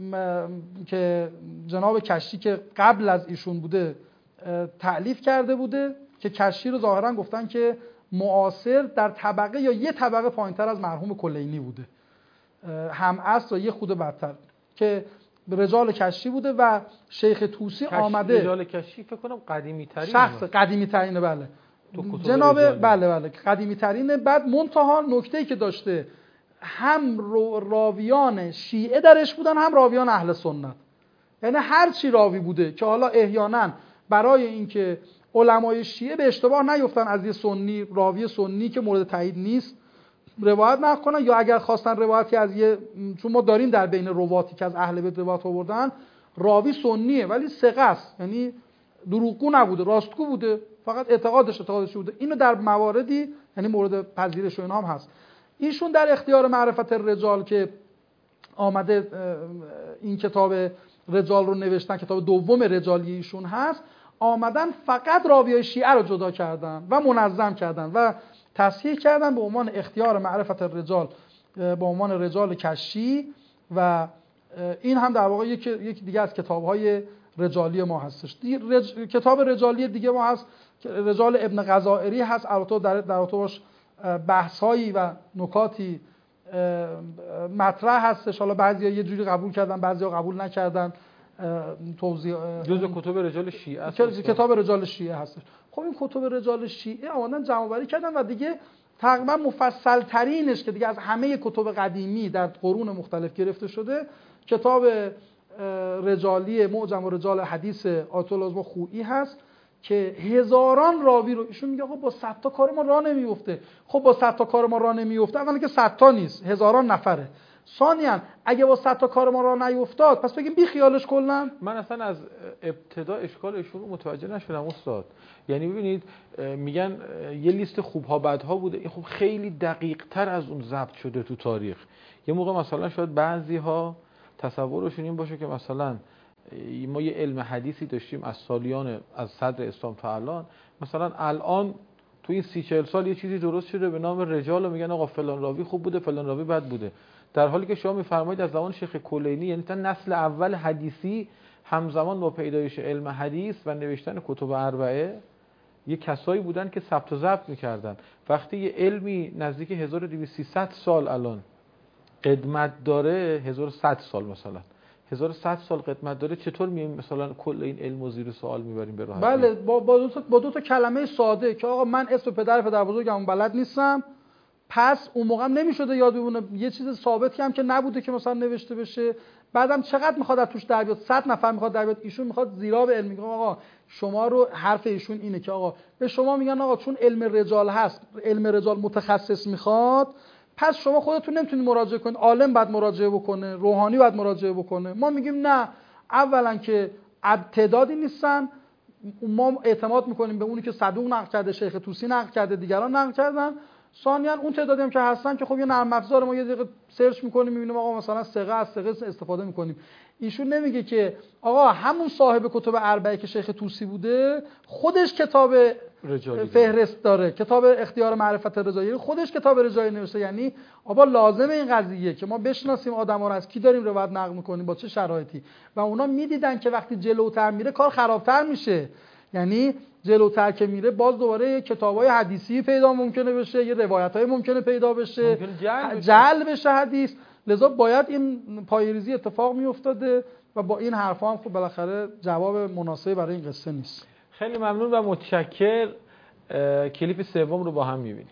که جناب کشی که قبل از ایشون بوده تألیف کرده بوده که کشی رو ظاهرا گفتن که معاصر در طبقه یا یه طبقه پایینتر از مرحوم کلینی بوده، هم عصر و یه خود بدتر، که رجال کشی بوده و شیخ طوسی آمده. رجال کشی فکر کنم قدیمی ترین شخص قدیمی ترینه، بله جناب رجالی. بله بله قدیمی ترینه. بعد منتها نکته‌ای که داشته هم راویان شیعه درش بودن هم راویان اهل سنت، یعنی هر چی راوی بوده که حالا احیانا برای اینکه علمای شیعه به اشتباه نیفتن از یه سنی راوی سنی که مورد تایید نیست روایت نکنن، یا اگر خواستن روایتی از یه، چون ما داریم در بین رواتی که از اهل بیت روایت آوردن راوی سنیه ولی ثقه است، یعنی دروغگو نبوده، راستگو بوده، فقط اعتقادش اعتقادش بوده، اینو در مواردی یعنی مورد پذیرش و اینا هم هست. ایشون در اختیار معرفت الرجال که آمده این کتاب رجال رو نوشتن، کتاب دوم رجالی ایشون هست، آمدن فقط راویای شیعه رو جدا کردن و منظم کردن و تصحیح کردن به عنوان اختیار معرفت الرجال به عنوان رجال کشی، و این هم در واقع یک یک دیگه از کتاب‌های رجالی ما هستش. رج... کتاب رجالی دیگه ما هست رجال ابن غزائری هست، البته در در باش بحث‌هایی و نکاتی مطرح هستش، حالا بعضیا یه جوری قبول کردن بعضیا قبول نکردن، توضیح جزء کتب رجال شیعه است، کتاب رجال شیعه هستش. خب این کتب رجال شیعه آمدن جمع‌آوری کردن و دیگه تقریبا مفصل ترینش که دیگه از همه کتب قدیمی در قرون مختلف گرفته شده کتاب رجالی معجم رجال حدیث آیت الله خویی هست که هزاران راوی رو ایشون میگه آقا با صد تا کار ما راه نمیفته. خب با صد تا کار ما راه نمیفته، اولا که صد تا نیست، هزاران نفره. ثانیاً اگه با صد تا کار ما راه نیفتاد پس بگیم بی خیالش کلا. من اصلا از ابتدا اشکال ایشون رو متوجه نشدم استاد. یعنی ببینید میگن یه لیست خوب ها بد ها بوده، این خب خیلی دقیق تر از اون ضبط شده تو تاریخ. یه موقع مثلا شاید بعضی ها تصورشون این باشه که مثلا ما یه علم حدیثی داشتیم از سالیان از صدر اسلام تا الان، مثلا الان تو این سی چهل سال یه چیزی درست شده به نام رجال و میگن آقا فلان راوی خوب بوده فلان راوی بد بوده، در حالی که شما میفرمایید از زمان شیخ کلینی یعنی تا نسل اول حدیثی همزمان با پیدایش علم حدیث و نوشتن کتب اربعه یه کسایی بودن که ثبت و ضبط میکردن. وقتی یه علمی نزدیک هزار و دویست تا سیصد سال الان قدمت داره، هزار و صد سال مثلا هزار و صد سال قدمت داره، چطور میایم مثلا کل این علم رو زیر سوال میبریم به راحتی؟ بله با با دو تا با دو تا کلمه ساده که آقا من اسم پدر پدر بزرگم بلد نیستم، پس اون موقع هم نمیشده یاد بمونه، یه چیز ثابتی هم که نبوده که مثلا نوشته بشه. بعدم چقدر میخواد از توش در بیاد، صد نفر میخواد در بیاد، ایشون میخواد زیرا به علم میگه آقا شما رو، حرف ایشون اینه که آقا به شما میگن آقا چون علم رجال هست، علم رجال متخصص میخواد، پس شما خودتون نمیتونید مراجعه کنید، عالم باید مراجعه بکنه، روحانی باید مراجعه بکنه. ما میگیم نه، اولا که تعدادی نیستن، ما اعتماد میکنیم به اونی که صدوق نقل کرده، شیخ طوسی نقل کرده، دیگران نقل کردن. ثانیاً اون تعدادی هم که هستن که خب یه نرم افزار ما یه دقیقه سرچ میکنیم میبینیم آقا مثلا ثقه از ثقه استفاده میکنیم. ایشون نمیگه که آقا همون صاحب کتب اربعه که شیخ طوسی بوده خودش کتاب فهرست داره، کتاب اختیار معرفت رجالی خودش کتاب رجالی نوشته. یعنی آقا لازم این قضیه که ما بشناسیم آدما رو، از کی داریم روایت نقل میکنیم، با چه شرایطی. و اونا میدیدن که وقتی جلوتر میره کار خرابتر میشه، یعنی جلوتر که میره باز دوباره کتابای حدیثی پیدا ممکنه بشه، یه روایتای ممکنه پیدا بشه، ممکنه جعل بشه حدیث. لذا باید این پایه‌ریزی اتفاق میافتاده و با این حرفا هم خب بالاخره جواب مناسبی برای این قصه نیست. خیلی ممنون و متشکر. کلیپ سوم رو با هم می‌بینیم.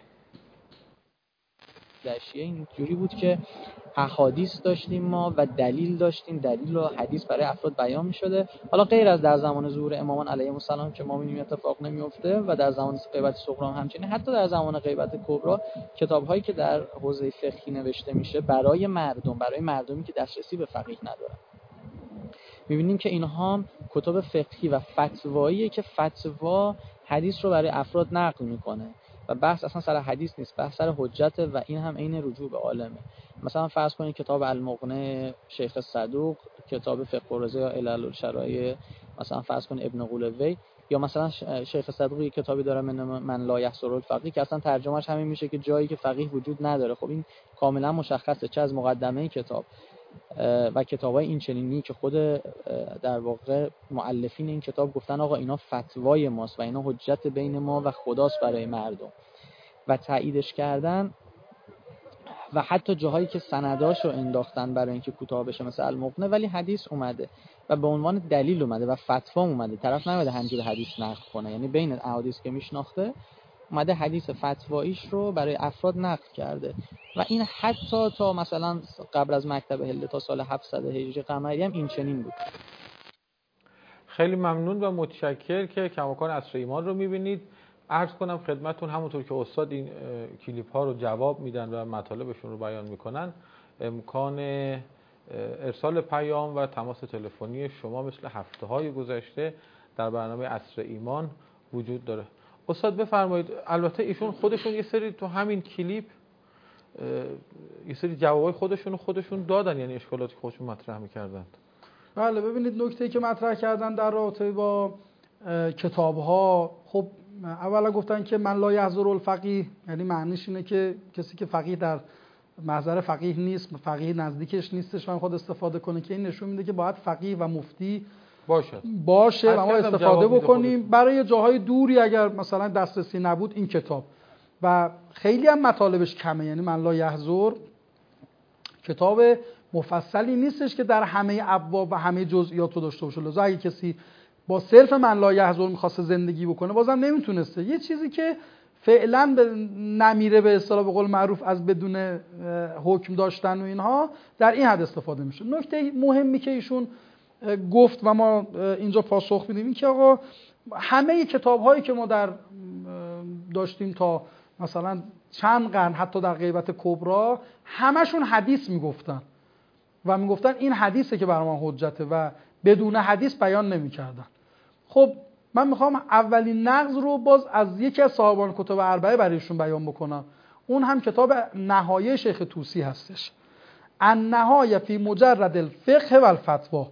داشیه اینجوری بود که احادیث داشتیم ما و دلیل داشتیم، دلیل و حدیث برای افراد بیان می‌شده. حالا غیر از در زمان ظهور امامان علیهم السلام که ما می‌بینیم اتفاق نمی‌افته و در زمان غیبت صغرا هم همچنین، حتی در زمان غیبت کبرا کتاب‌هایی که در حوزه فقهی نوشته میشه برای مردم، برای مردمی که دسترسی به فقیه ندارن، می‌بینیم که اینها کتب فقهی و فتواییه که فتوا حدیث رو برای افراد نقل می‌کنه و بحث اصلا سر حدیث نیست، بحث سر حجت و این هم عین رجوع به عالمه. مثلا فرض کنید کتاب المغنی شیخ صدوق، کتاب فقه الرضا یا علل الشرایع مثلا فرض کنید ابن قولوی، یا مثلا شیخ صدوق یک کتابی داره من من لا یحصر الفقیه که اصلا ترجمهش همین میشه که جایی که فقیه وجود نداره. خب این کاملا مشخصه چه از مقدمه کتاب و کتابای این چنینی که خود در واقع مؤلفین این کتاب گفتن آقا اینا فتوای ماست و اینا حجت بین ما و خداست برای مردم و تاییدش کردن و حتی جاهایی که سنداشو انداختن برای اینکه کوتاه بشه مثل المغنی، ولی حدیث اومده و به عنوان دلیل اومده و فتوا اومده، طرف نمیده همینجوری حدیث نقل کنه، یعنی بین احادیث که میشناخته اومده حدیث فتواییش رو برای افراد نقل کرده و این حتی تا مثلا قبل از مکتب هله تا سال هفتصد هجری قمری هم این چنین بود. خیلی ممنون و متشکر که کماکان عصر ایمان رو میبینید. عرض کنم خدمتون همونطور که استاد این کلیپ ها رو جواب میدن و مطالبشون رو بیان میکنن، امکان ارسال پیام و تماس تلفنی شما مثل هفته های گذشته در برنامه عصر ایمان وجود داره. استاد بفرمایید. البته ایشون خودشون یه سری تو همین کلیپ یه سری جوابای خودشون خودشون دادن، یعنی اشکالاتی خودشون مطرح میکردن. بله ببینید نکته‌ای که مطرح کردن در رابطه با کتاب‌ها، خب اولا گفتن که من لا یحضر الفقیه، یعنی معنیش اینه که کسی که فقیه در محضر فقیه نیست، فقیه نزدیکش نیستش و میخواد استفاده کنه، که این نشون میده که باید فقیه و مفتی باشه باشه و ما استفاده بکنیم برای جاهای دوری اگر مثلا دسترسی نبود این کتاب. و خیلی هم مطالبش کمه، یعنی من لا یحضر کتاب مفصلی نیستش که در همه ابواب و همه جزئیات رو داشته باشه، لذا اگه کسی با صرف من لا یحضر می‌خواسته زندگی بکنه بازم نمیتونسته. یه چیزی که فعلا به نمیره به اصطلاح به قول معروف از بدون حکم داشتن و اینها، در این حد استفاده میشه. نکته مهمی که ایشون گفت و ما اینجا پاسخ میدیم این که آقا همه کتاب‌هایی که ما در داشتیم تا مثلا چند قرن حتی در غیبت کبری همشون حدیث میگفتن و میگفتن این حدیثه که برای ما حجته و بدون حدیث بیان نمیکردن. خب من میخوام اولین نقض رو باز از یکی از صاحبان کتب اربعه برایشون بیان بکنم. اون هم کتاب نهایه شیخ طوسی هستش، النهایه فی مجرد الفقه و الفتوا.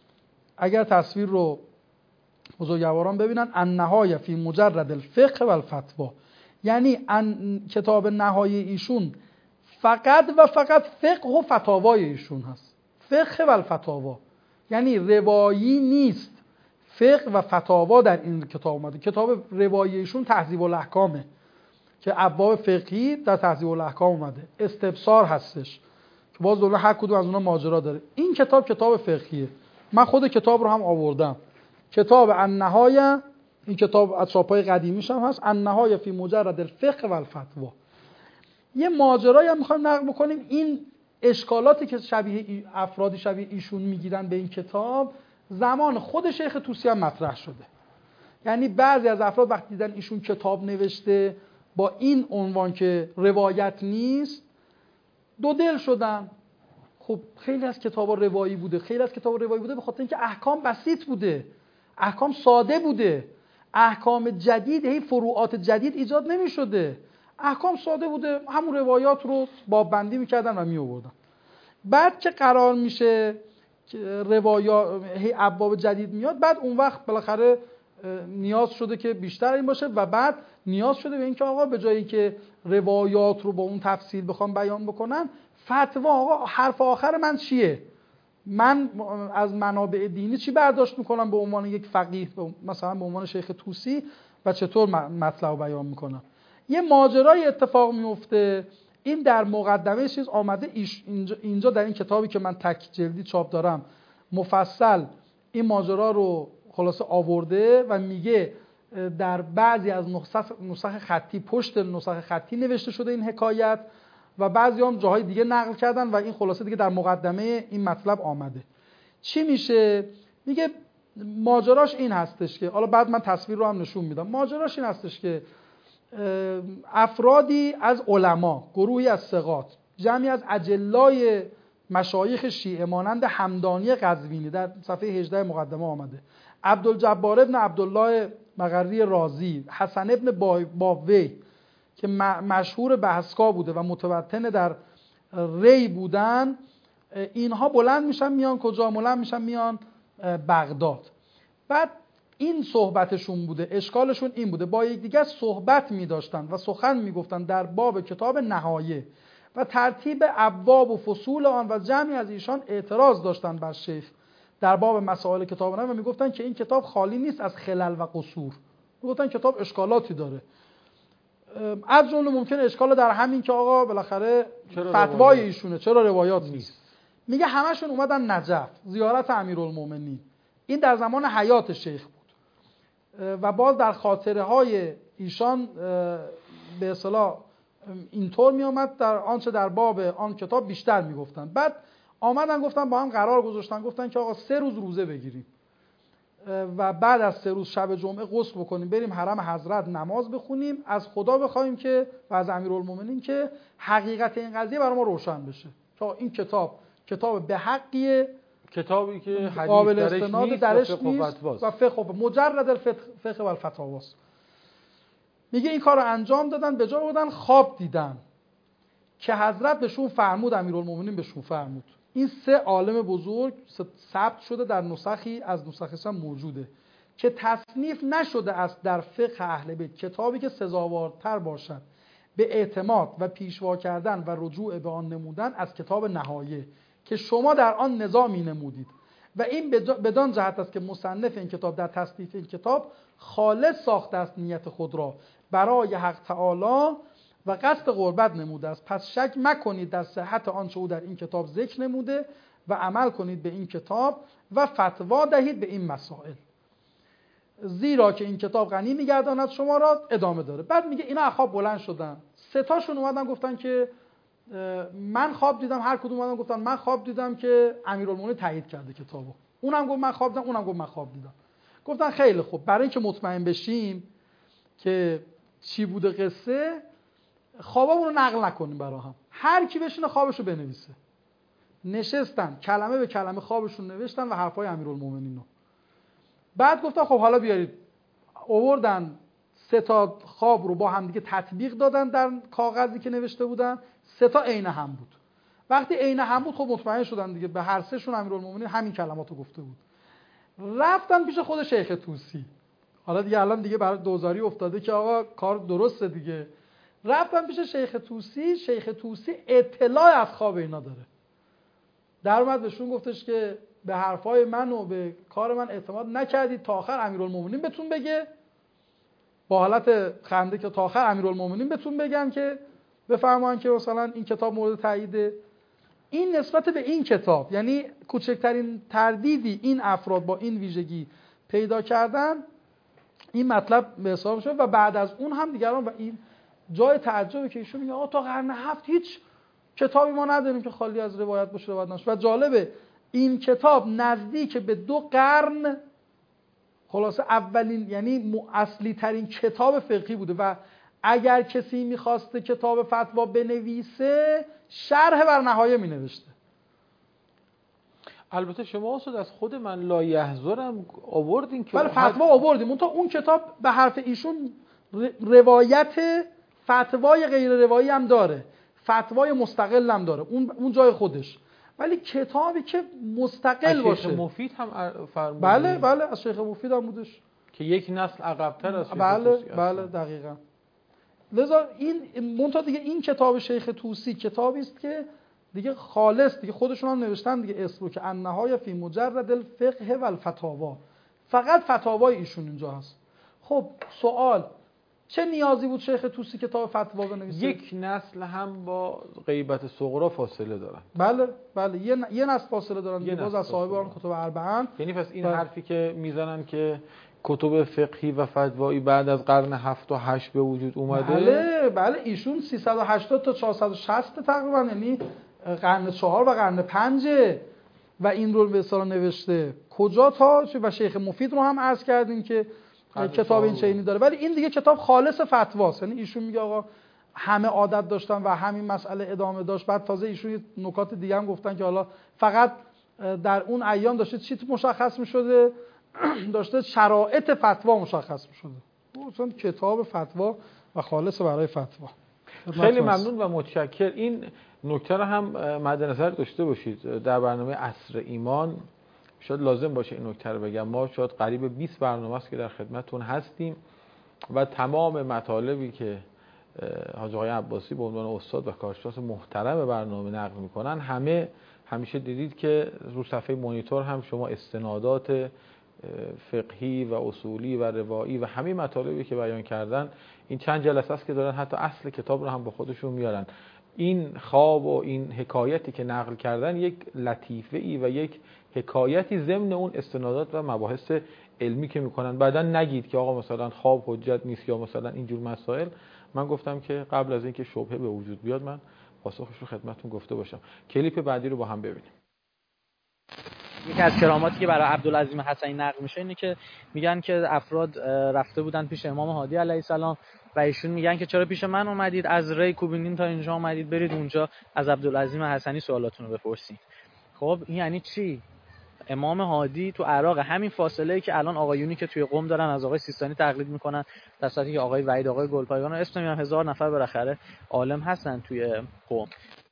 اگر تصویر رو بزرگواران ببینن، النهایه فی مجرد الفقه و الفتوا، یعنی ان کتاب نهایه ایشون فقط و فقط فقه و فتاوای ایشون هست. فقه و الفتاوا یعنی روایی نیست، فقه و فتاوا در این کتاب اومده. کتاب روایی ایشون تهذیب الاحکامه که ابواب فقهی در تهذیب الاحکام اومده. استبصار هستش که باز دوله هر کدوم از اونها ماجرا داره. این کتاب کتاب فقهیه. من خود کتاب رو هم آوردم، کتاب النهایه، این کتاب از چاپای قدیمیش هم هست، النهایه فی مجرد الفقه و الفتوا. یه ماجرایی هم میخوایم نقل بکنیم. این اشکالاتی که شبیه افرادی شبیه ایشون میگیرن به این کتاب زمان خود شیخ طوسی هم مطرح شده. یعنی بعضی از افراد وقتی دیدن ایشون کتاب نوشته با این عنوان که روایت نیست دو دل شدن. خب خیلی از کتابا روایی بوده، خیلی از کتابا روایی بوده به خاطر اینکه احکام بسیط بوده، احکام ساده بوده، احکام جدید، هی فروعات جدید ایجاد نمی شده، احکام ساده بوده، همون روایات رو باب بندی میکردن و می آوردن. بعد که قرار میشه روایات هی ابواب جدید میاد، بعد اون وقت بالاخره نیاز شده که بیشتر این باشه و بعد نیاز شده به این که آقا به جایی که روایات رو با اون تفصیل بخوام بیان بکنن، فتوا آقا حرف آخر من چیه؟ من از منابع دینی چی برداشت میکنم به عنوان یک فقیه، مثلا به عنوان شیخ طوسی، و چطور مطلب بیان میکنم؟ یه ماجرای اتفاق میفته. این در مقدمه چیز آمده اینجا, اینجا در این کتابی که من تک جلدی چاپ دارم مفصل این ماجرا رو خلاصه آورده و میگه در بعضی از نسخ خطی پشت نسخ خطی نوشته شده این حکایت و بعضی هم جاهای دیگه نقل کردن و این خلاصه دیگه در مقدمه این مطلب آمده. چی میشه؟ میگه ماجراش این هستش که حالا بعد من تصویر رو هم نشون میدم. ماجراش این هستش که افرادی از علما، گروهی از ثقات، جمعی از اجلای مشایخ شیعه مانند همدانی قزوینی، در صفحه هجده مقدمه آمده، عبدالجبار ابن عبدالله مقری رازی، حسن ابن باوی که مشهور بحثگاه بوده و متوطن در ری بودن، اینها بلند میشن میان کجا؟ بلند میشن میان بغداد. بعد این صحبتشون بوده، اشکالشون این بوده، با یکدیگر صحبت می‌داشتن و سخن می‌گفتن در باب کتاب نهایه و ترتیب ابواب و فصول آن و جمعی از ایشان اعتراض داشتند بر شیخ در باب مسائل کتاب نو و میگفتن که این کتاب خالی نیست از خلل و قصور. میگفتن کتاب اشکالاتی داره. از جمله ممکنه اشکال در همین که آقا بالاخره فتوای ایشونه چرا روایات نیست. میگه همشون اومدن نجف زیارت امیرالمومنین. این در زمان حیات شیخ بود و باز در خاطره های ایشان به اصطلاح اینطور می آمد در آنچه در باب آن کتاب بیشتر میگفتن. بعد آمدن گفتن با هم قرار گذاشتن، گفتن که آقا سه روز روزه بگیریم و بعد از سه روز شب جمعه غسل بکنیم، بریم حرم حضرت نماز بخونیم، از خدا بخوایم که و از امیرالمومنین که حقیقت این قضیه برای ما روشن بشه که این کتاب کتاب به حقیه، کتابی که حدیث قابل درش استناد نیست درش و فقه نیست و و فقه و مجرد الفقه و الفتاواست. میگه این کار رو انجام دادن، به جا بودن خواب دیدن که حضرت بهشون فرمود، امیرالمومنین بهشون فرمود. این سه عالم بزرگ ثبت شده در نسخی از نسخ هم موجوده که تصنیف نشده است در فقه اهل بیت کتابی که سزاوارتر باشد به اعتماد و پیشوا کردن و رجوع به آن نمودن از کتاب نهایه که شما در آن نظامی نمودید و این بدان جهت است که مصنف این کتاب در تصنیف این کتاب خالص ساخته است نیت خود را برای حق تعالی و قصد قربت نموده است. پس شک مکنید در صحت آنچه او در این کتاب ذکر نموده و عمل کنید به این کتاب و فتوا دهید به این مسائل، زیرا که این کتاب غنی می‌گرداند شما را. ادامه داره. بعد میگه اینا از خواب بلند شدن، سه تاشون اومدن گفتن که من خواب دیدم، هر کدوم اومدن گفتن من خواب دیدم که امیرالمومنین تایید کرده کتابو. اونم گفت من خواب دیدم، اونم گفت من خواب دیدم. گفتن خیلی خوب، برای اینکه مطمئن بشیم که چی بوده قصه، خوابمون رو نقل نکنیم برا هم، هر کی بشینه خوابشو بنویسه. نشستن کلمه به کلمه خوابشون نوشتن و حرفای امیرالمومنین رو. بعد گفتن خب حالا بیارید، آوردن سه تا خواب رو با هم دیگه تطبیق دادن در کاغذی که نوشته بودن، سه تا عین هم بود. وقتی عین هم بود خب مطمئن شدن دیگه به هر سهشون امیرالمومنین همین کلماتو گفته بود. رفتن پیش خود شیخ طوسی. حالا دیگه الان دیگه برای دوزاری افتاده که آقا کار درسته دیگه. رفتن پیش شیخ طوسی. شیخ طوسی اطلاع از خواب اینا داره. در اومد بهشون گفتش که به حرفای من و به کار من اعتماد نکردید، تا آخر امیرالمومنین بهتون بگه، با حالت خنده که تا آخر امیرالمومنین بهتون بگن که بفرمایین که مثلا این کتاب مورد تاییده. این نسبت به این کتاب، یعنی کوچکترین تردیدی این افراد با این ویژگی پیدا کردن، این مطلب به حساب شد و بعد از اون هم دیگران. و این جای تعجبه که ایشون میگه آقا تا قرن هفت هیچ کتابی ما نداریم که خالی از روایت باشه روایت نشه. و جالبه این کتاب نزدیک به دو قرن خلاصه اولین یعنی اصلی ترین کتاب فقهی بوده و اگر کسی میخواسته کتاب فتوا بنویسه شرح بر نهایه مینوشته. البته شما اصلا از خود من لا یحضرم آوردین که بله فتوا آوردیم، اون تا اون کتاب به حرف ایشون روایت فتوای غیر روایی هم داره، فتوای مستقل هم داره، اون اون جای خودش، ولی کتابی که مستقل باشه. شیخ مفید هم فرمودین؟ بله بله از شیخ مفید هم بودش که یک نسل عقب‌تر از شیخ بله طوسی. بله دقیقاً. لذا این منتها دیگه این کتاب شیخ طوسی کتابی است که دیگه خالص دیگه خودشون هم نوشتن دیگه اسم رو که النهایه فی مجرد الفقه و الفتاوا، فقط فتاوای ایشون اینجا هست. خب سوال، چه نیازی بود شیخ طوسی کتاب فتوا بنویسه؟ یک نسل هم با غیبت صغرا فاصله دارن. بله بله یه ن... یه نسل فاصله دارن دیگه، باز از صاحب آن کتب اربعه. یعنی پس این بله. حرفی که میزنن که کتب فقهی و فتوایی بعد از قرن هفت و هشت به وجود اومده، بله بله ایشون سیصد و هشتاد تا چهارصد و شصت تقریبا، یعنی قرن چهار و قرن پنج و این رو به اصطلاح نوشته. کجا تا و شیخ مفید رو هم عرض کردیم که کتاب این چینی داره، ولی این دیگه کتاب خالص فتواست. یعنی ایشون میگه آقا همه عادت داشتن و همین مسئله ادامه داشت. بعد تازه ایشون نکات دیگه هم گفتن که حالا فقط در اون ایام داشته چی مشخص میشده، داشته شرایط فتوا مشخص میشده. اصلا کتاب فتوا و خالص برای فتوا. خیلی ممنون و متشکر. این نکته رو هم مد نظر داشته باشید در برنامه عصر ایمان. شاید لازم باشه این نکته رو بگم، ما شاید قریب بیست برنامه است که در خدمتتون هستیم و تمام مطالبی که حاج آقای عباسی به عنوان استاد و کارشناس محترم برنامه نقل میکنن، همه همیشه دیدید که رو صفحه مانیتور هم شما استنادات فقهی و اصولی و روایی و همه مطالبی که بیان کردن، این چند جلسه است که دارن حتی اصل کتاب رو هم با خودشون میارن. این خواب و این حکایتی که نقل کردن یک لطیفه ای و یک حکایتی ضمن اون استنادات و مباحث علمی که میکنن. بعدا نگید که آقا مثلا خواب حجت نیست یا مثلا اینجور مسائل. من گفتم که قبل از اینکه شبهه به وجود بیاد من پاسخش رو خدمتتون گفته باشم. کلیپ بعدی رو با هم ببینیم. یکی از کراماتی که برای عبدالعظیم حسنی نقل میشه اینه که میگن که افراد رفته بودن پیش امام هادی علیه السلام و ایشون میگن که چرا پیش من اومدید، از ری کوبیندین تا اینجا اومدید، برید اونجا از عبدالعظیم حسنی سوالاتون رو بپرسید. خب این یعنی چی؟ امام هادی تو عراق، همین فاصله‌ای که الان آقایونی که توی قم دارن از آقای سیستانی تقلید میکنن، در صورتی که آقای وحید، آقای گلپایگان اسم نمیارم، هزار نفر بالاخره عالم هستن توی قم.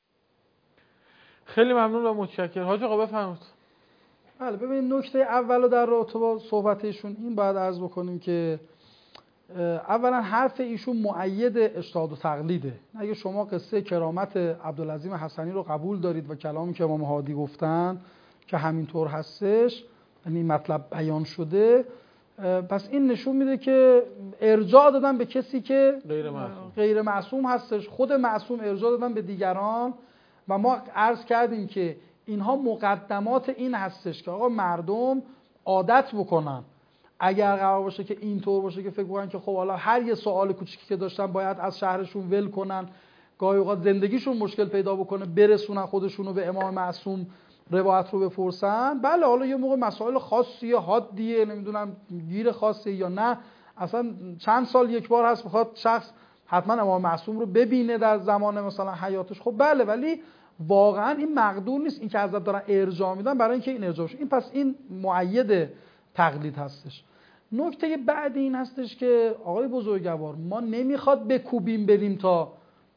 خیلی ممنون و متشکرم. حاج آقا بفرمایید. بله، ببینید نکته اولو در رابطه با صحبتشون این باید عرض بکنیم که اولا حرف ایشون مؤید اجتهاد و تقلیده. اگه شما قصه کرامت عبدالعظیم حسنی رو قبول دارید و کلامی که امام هادی گفتن که همینطور هستش، یعنی مطلب بیان شده، پس این نشون میده که ارجاع دادن به کسی که غیر معصوم غیر معصوم هستش، خود معصوم ارجاع دادن به دیگران. و ما عرض کردیم که اینها مقدمات این هستش که آقا مردم عادت بکنن، اگر قرار باشه که اینطور باشه که فکر کنن که خب حالا هر یه سوال کوچیکی که داشتن باید از شهرشون ول کنن، گاهی اوقات زندگیشون مشکل پیدا بکنه، برسونن خودشونو به امام معصوم روایت رو بپرسن. بله حالا یه موقع مسائل خاصیه، حادیه، نمیدونم گیر خاصیه یا نه، اصلا چند سال یک بار هست بخواد شخص حتما امام معصوم رو ببینه در زمان مثلا حیاتش، خب بله، ولی واقعا این مقدور نیست. این که حضرت دارن ارجاع میدن برای اینکه این ارجاع شه، این پس این مؤید تقلید هستش. نکته بعد این هستش که آقای بزرگوار، ما نمیخواد بکوبیم بریم تا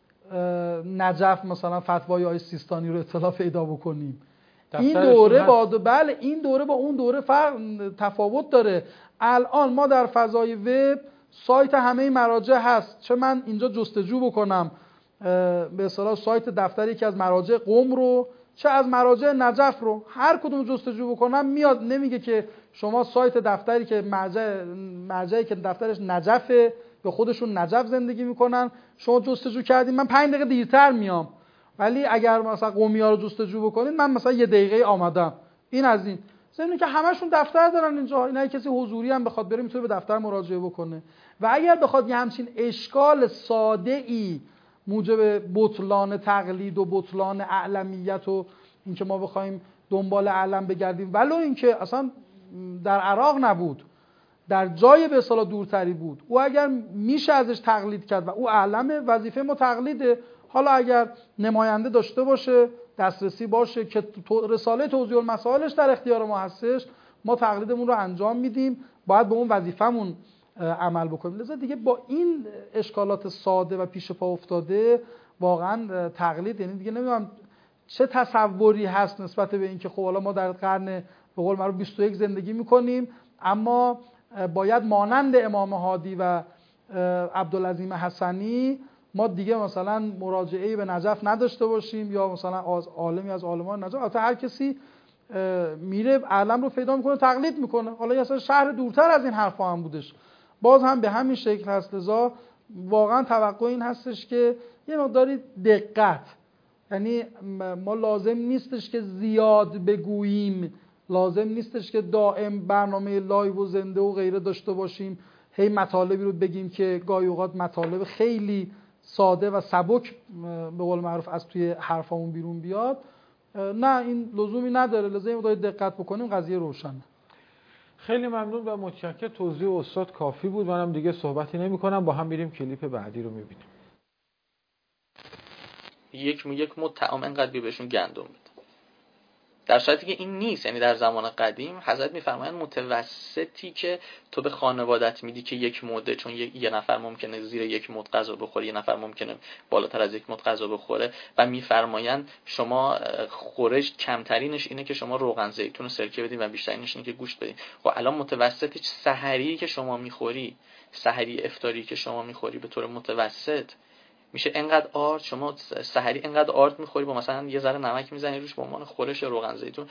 نجف مثلا فتوای آقای سیستانی رو اطلاع پیدا بکنیم. این دوره با بله این دوره با اون دوره فرق تفاوت داره. الان ما در فضای وب سایت همه مراجع هست، چه من اینجا جستجو بکنم به اصطلاح سایت دفتری که از مراجع قم رو، چه از مراجع نجف رو، هر کدوم جستجو بکنم میاد. نمیگه که شما سایت دفتری که مرجع مرجعی که دفترش نجفه به خودشون نجف زندگی میکنن شما جستجو کردین من پنج دقیقه دیرتر میام، ولی اگر مثلا قومی‌ها رو جستجو بکنید من مثلا یه دقیقه آمدم. این از این ضمن که همشون دفتر دارن اینجا، این کسی حضوری هم بخواد بره میتونه به دفتر مراجعه بکنه. و اگر بخواد یه همچین اشکال ساده ای موجب بطلان تقلید و بطلان اعلمیت و اینکه ما بخوایم دنبال علم بگردیم، ولو اینکه اصلا در عراق نبود، در جای به اصطلاح دورتری بود، او اگر میشه ازش تقلید کرد و او علمه، وظیفه ما تقلیده. حالا اگر نماینده داشته باشه، دسترسی باشه که رساله توضیح المسائلش در اختیار ما هستش، ما تقلیدمون رو انجام میدیم، باید به اون وظیفمون عمل بکنیم. لذا دیگه با این اشکالات ساده و پیش پا افتاده واقعا تقلید، یعنی دیگه نمیدونم چه تصوری هست نسبت به اینکه خب حالا ما در قرن به قول معروف بیست و یک زندگی میکنیم، اما باید مانند امام هادی و عبدالعظیم حسنی ما دیگه مثلا مراجعه‌ای به نجف نداشته باشیم، یا مثلا از عالمی از عالمان نجف. البته هر کسی میره علم رو پیدا میکنه تقلید میکنه، حالا اصلا شهر دورتر از این حرفا هم بودش، باز هم به همین شکل هست. لذا واقعا توقع این هستش که یه مقداری دقت، یعنی ما لازم نیستش که زیاد بگوییم، لازم نیستش که دائم برنامه لایو و زنده و غیره داشته باشیم، هی مطالبی رو بگیم که گاهی اوقات مطالب خیلی ساده و سبک به قول معروف از توی حرفامون بیرون بیاد. نه، این لزومی نداره. لذا این مقدار دقت بکنیم قضیه روشنه. خیلی ممنون و متشکرم. توضیح استاد کافی بود. منم دیگه صحبتی نمی‌کنم، با هم میریم کلیپ بعدی رو می‌بینیم. یک یک مد طعام انقدر بهشون گندم بده، در صورتی که این نیست. یعنی در زمان قدیم حضرت میفرمایند متوسطی که تو به خانوادت میدی که یک مده، چون یه نفر ممکنه زیر یک مد غذا بخوره، یه نفر ممکنه بالاتر از یک مد غذا بخوره، و میفرمایند شما خورش کمترینش اینه که شما روغن زیتون و سرکه بدین و بیشترینش اینه که گوشت بدین. خب الان متوسطی سحری که شما میخوری، سحری افطاری که شما میخوری به طور متوسط میشه اینقدر آرد، شما سحری اینقدر آرد میخوری با مثلا یه ذره نمک میزنی روش به عنوان خورش روغن زیتون.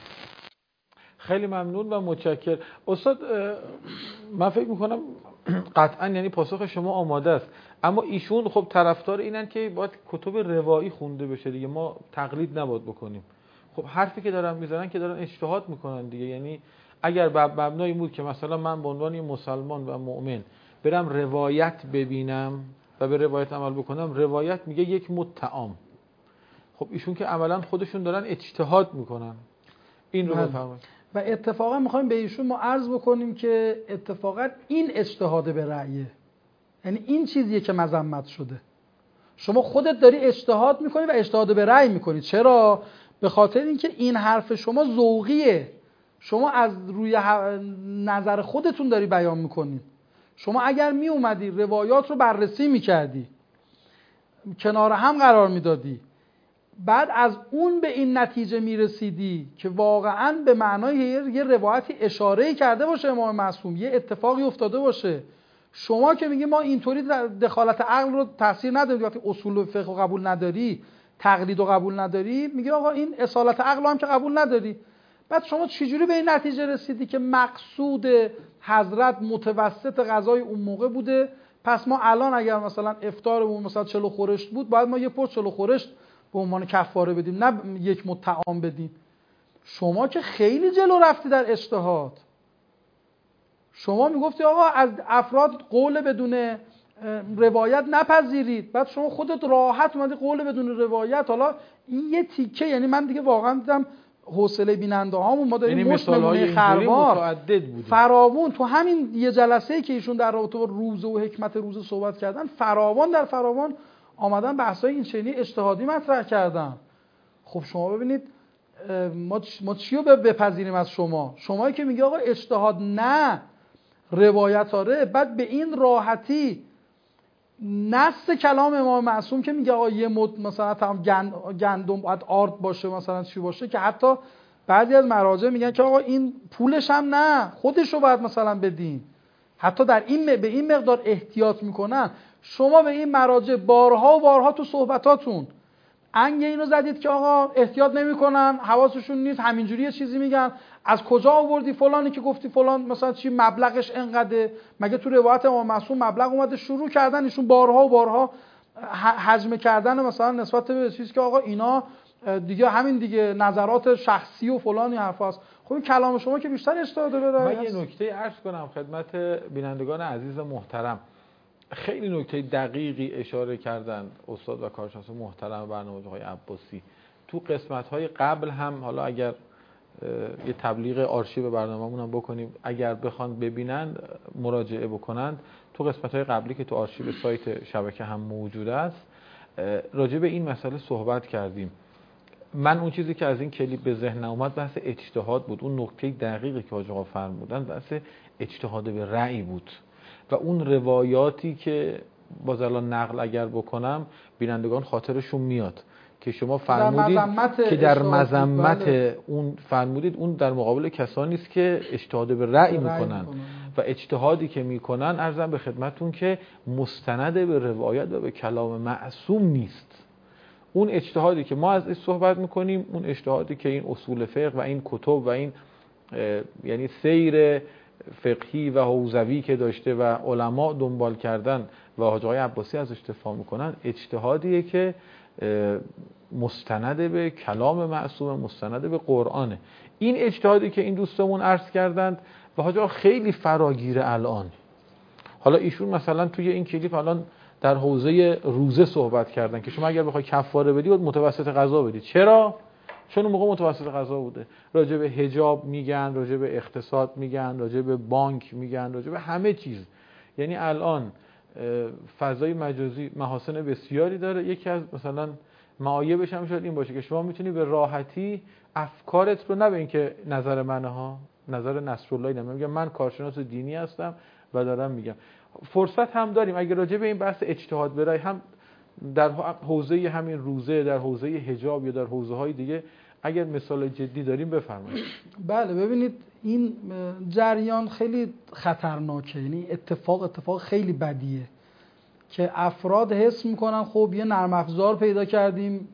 خیلی ممنون و متشکر استاد. من فکر میکنم قطعا یعنی پاسخ شما آماده است، اما ایشون خب طرفدار اینن که باید کتب روایی خونده بشه دیگه، ما تقلید نباید بکنیم. خب حرفی که دارن میزنن که دارن اجتهاد میکنن دیگه، یعنی اگر بر مبنای این بود که مثلا من به عنوان مسلمان و مؤمن برم روایت ببینم و به روایت عمل بکنم، روایت میگه یک مد طعام. خب ایشون که عملا خودشون دارن اجتهاد میکنن. این رو بفرمایید. و اتفاقا میخوایم به ایشون ما عرض بکنیم که اتفاقا این اجتهاد به رأیه، یعنی این چیزیه که مذمت شده. شما خودت داری اجتهاد میکنی و اجتهاد به رأی میکنی. چرا؟ به خاطر اینکه این حرف شما ذوقیه، شما از روی نظر خودتون داری بیان میکنی. شما اگر می اومدی روایات رو بررسی میکردی، کنار هم قرار میدادی، بعد از اون به این نتیجه میرسیدی که واقعا به معنای یه روایتی اشاره کرده باشه امام معصوم، یه اتفاقی افتاده باشه، شما که میگی ما اینطوری دخالت عقل رو تاثیر نداریم، وقتی اصول فقه رو قبول نداری، تقلید رو قبول نداری، میگی آقا این اصالت عقل هم که قبول نداری. بعد شما چجوری به این نتیجه رسیدی که مقصود حضرت متوسط غذای اون موقع بوده، پس ما الان اگر مثلا افطارمون مثلا چلو خورشت بود، باید ما یه پرس چلو خورشت به عنوان کفاره بدیم، نه یک مد طعام بدیم؟ شما که خیلی جلو رفتی در اجتهاد. شما میگفتی آقا از افراد قول بدون روایت نپذیرید، بعد شما خودت راحت اومدی قول بدون روایت. حالا این یه تیکه، یعنی من دیگه واقعا دیدم حوصله بیننده هامون، ما داریم مش نمونه خروار فراوون تو همین یه جلسه‌ای که ایشون در رابطه با روزه و حکمت روزه صحبت کردن، فراوان در فراوان آمدن بحثای این چنینی اجتهادی مطرح کردن. خب شما ببینید ما ما چی رو بپذیریم از شما؟ شمایی که میگی آقا اجتهاد نه، روایت آره، بعد به این راحتی نص کلام امام معصوم که میگه آقا یه مد مثلا تمام گندم باید آرد باشه، مثلا چی باشه، که حتی بعضی از مراجع میگن که آقا این پولش هم نه، خودش رو باید مثلا بدین. حتی در این به این مقدار احتیاط میکنن. شما به این مراجع بارها و بارها تو صحبتاتون انگ اینو زدید که آقا احتیاط نمیکنن، حواسشون نیست، همینجوری یه چیزی میگن. از کجا آوردی فلانی که گفتی فلان مثلا چی مبلغش انقدره؟ مگه تو روایت امام معصوم مبلغ اومده؟ شروع کردن ایشون بارها و بارها حجم کردن مثلا نسبت به چیزی که آقا اینا دیگه همین دیگه نظرات شخصی و فلانی حرفاست. خب این کلام شما که بیشتر اجتهاد به رأی. من یه نکته عرض کنم خدمت بینندگان عزیز محترم. خیلی نکته دقیقی اشاره کردن استاد و کارشناس محترم برنامه‌های عباسی. تو قسمت‌های قبل هم، حالا اگر یه تبلیغ آرشیو برنامه‌مون هم بکنیم، اگر بخوان ببینن مراجعه بکنند، تو قسمت‌های قبلی که تو آرشیو سایت شبکه هم موجود است راجع به این مسئله صحبت کردیم. من اون چیزی که از این کلیپ به ذهنم اومد بحث اجتهاد بود. اون نکته دقیقی که حاج آقا فرمودن بحث اجتهاد به رأی بود و اون روایاتی که باز الان نقل اگر بکنم بینندگان خاطرشون میاد که شما فرمودید در که در مذمت اون فرمودید اون در مقابل کسانی است که اجتهاد به رأی میکنن و اجتهادی که میکنن عرضم به خدمتون که مستند به روایت و به کلام معصوم نیست. اون اجتهادی که ما از این صحبت میکنیم، اون اجتهادی که این اصول فقه و این کتب و این یعنی سیر فقهی و حوزوی که داشته و علما دنبال کردن و حاج آقای عباسی ازش دفاع میکنن، اجتهادیه که مستند به کلام معصوم، مستند به قرآنه. این اجتهادی که این دوستمون عرض کردند و حاج آقا خیلی فراگیره الان. حالا ایشون مثلا توی این کلیپ الان در حوزه روزه صحبت کردن که شما اگر بخوای کفاره بدی باید متوسط غذا بدی. چرا؟ چون اون موقع متوسط غذا بوده. راجع به حجاب میگن، راجع به اقتصاد میگن، راجع به بانک میگن، راجع به همه چیز. یعنی الان فضای مجازی محاسن بسیاری داره. یکی از مثلا معایبش هم شاید این باشه که شما میتونی به راحتی افکارت رو، نه به این که نظر منه ها، نظر نصرالله اینه، میگم من کارشناس دینی هستم و دارم میگم، فرصت هم داریم اگر راجع به این بحث اجتهاد به رأی هم در حوزه همین روزه، در حوزه حجاب یا در حوزه های دیگه اگر مثال جدی داریم بفرمایید. بله ببینید این جریان خیلی خطرناکه، یعنی اتفاق اتفاق خیلی بدیه که افراد حس میکنن خب یه نرم افزار پیدا کردیم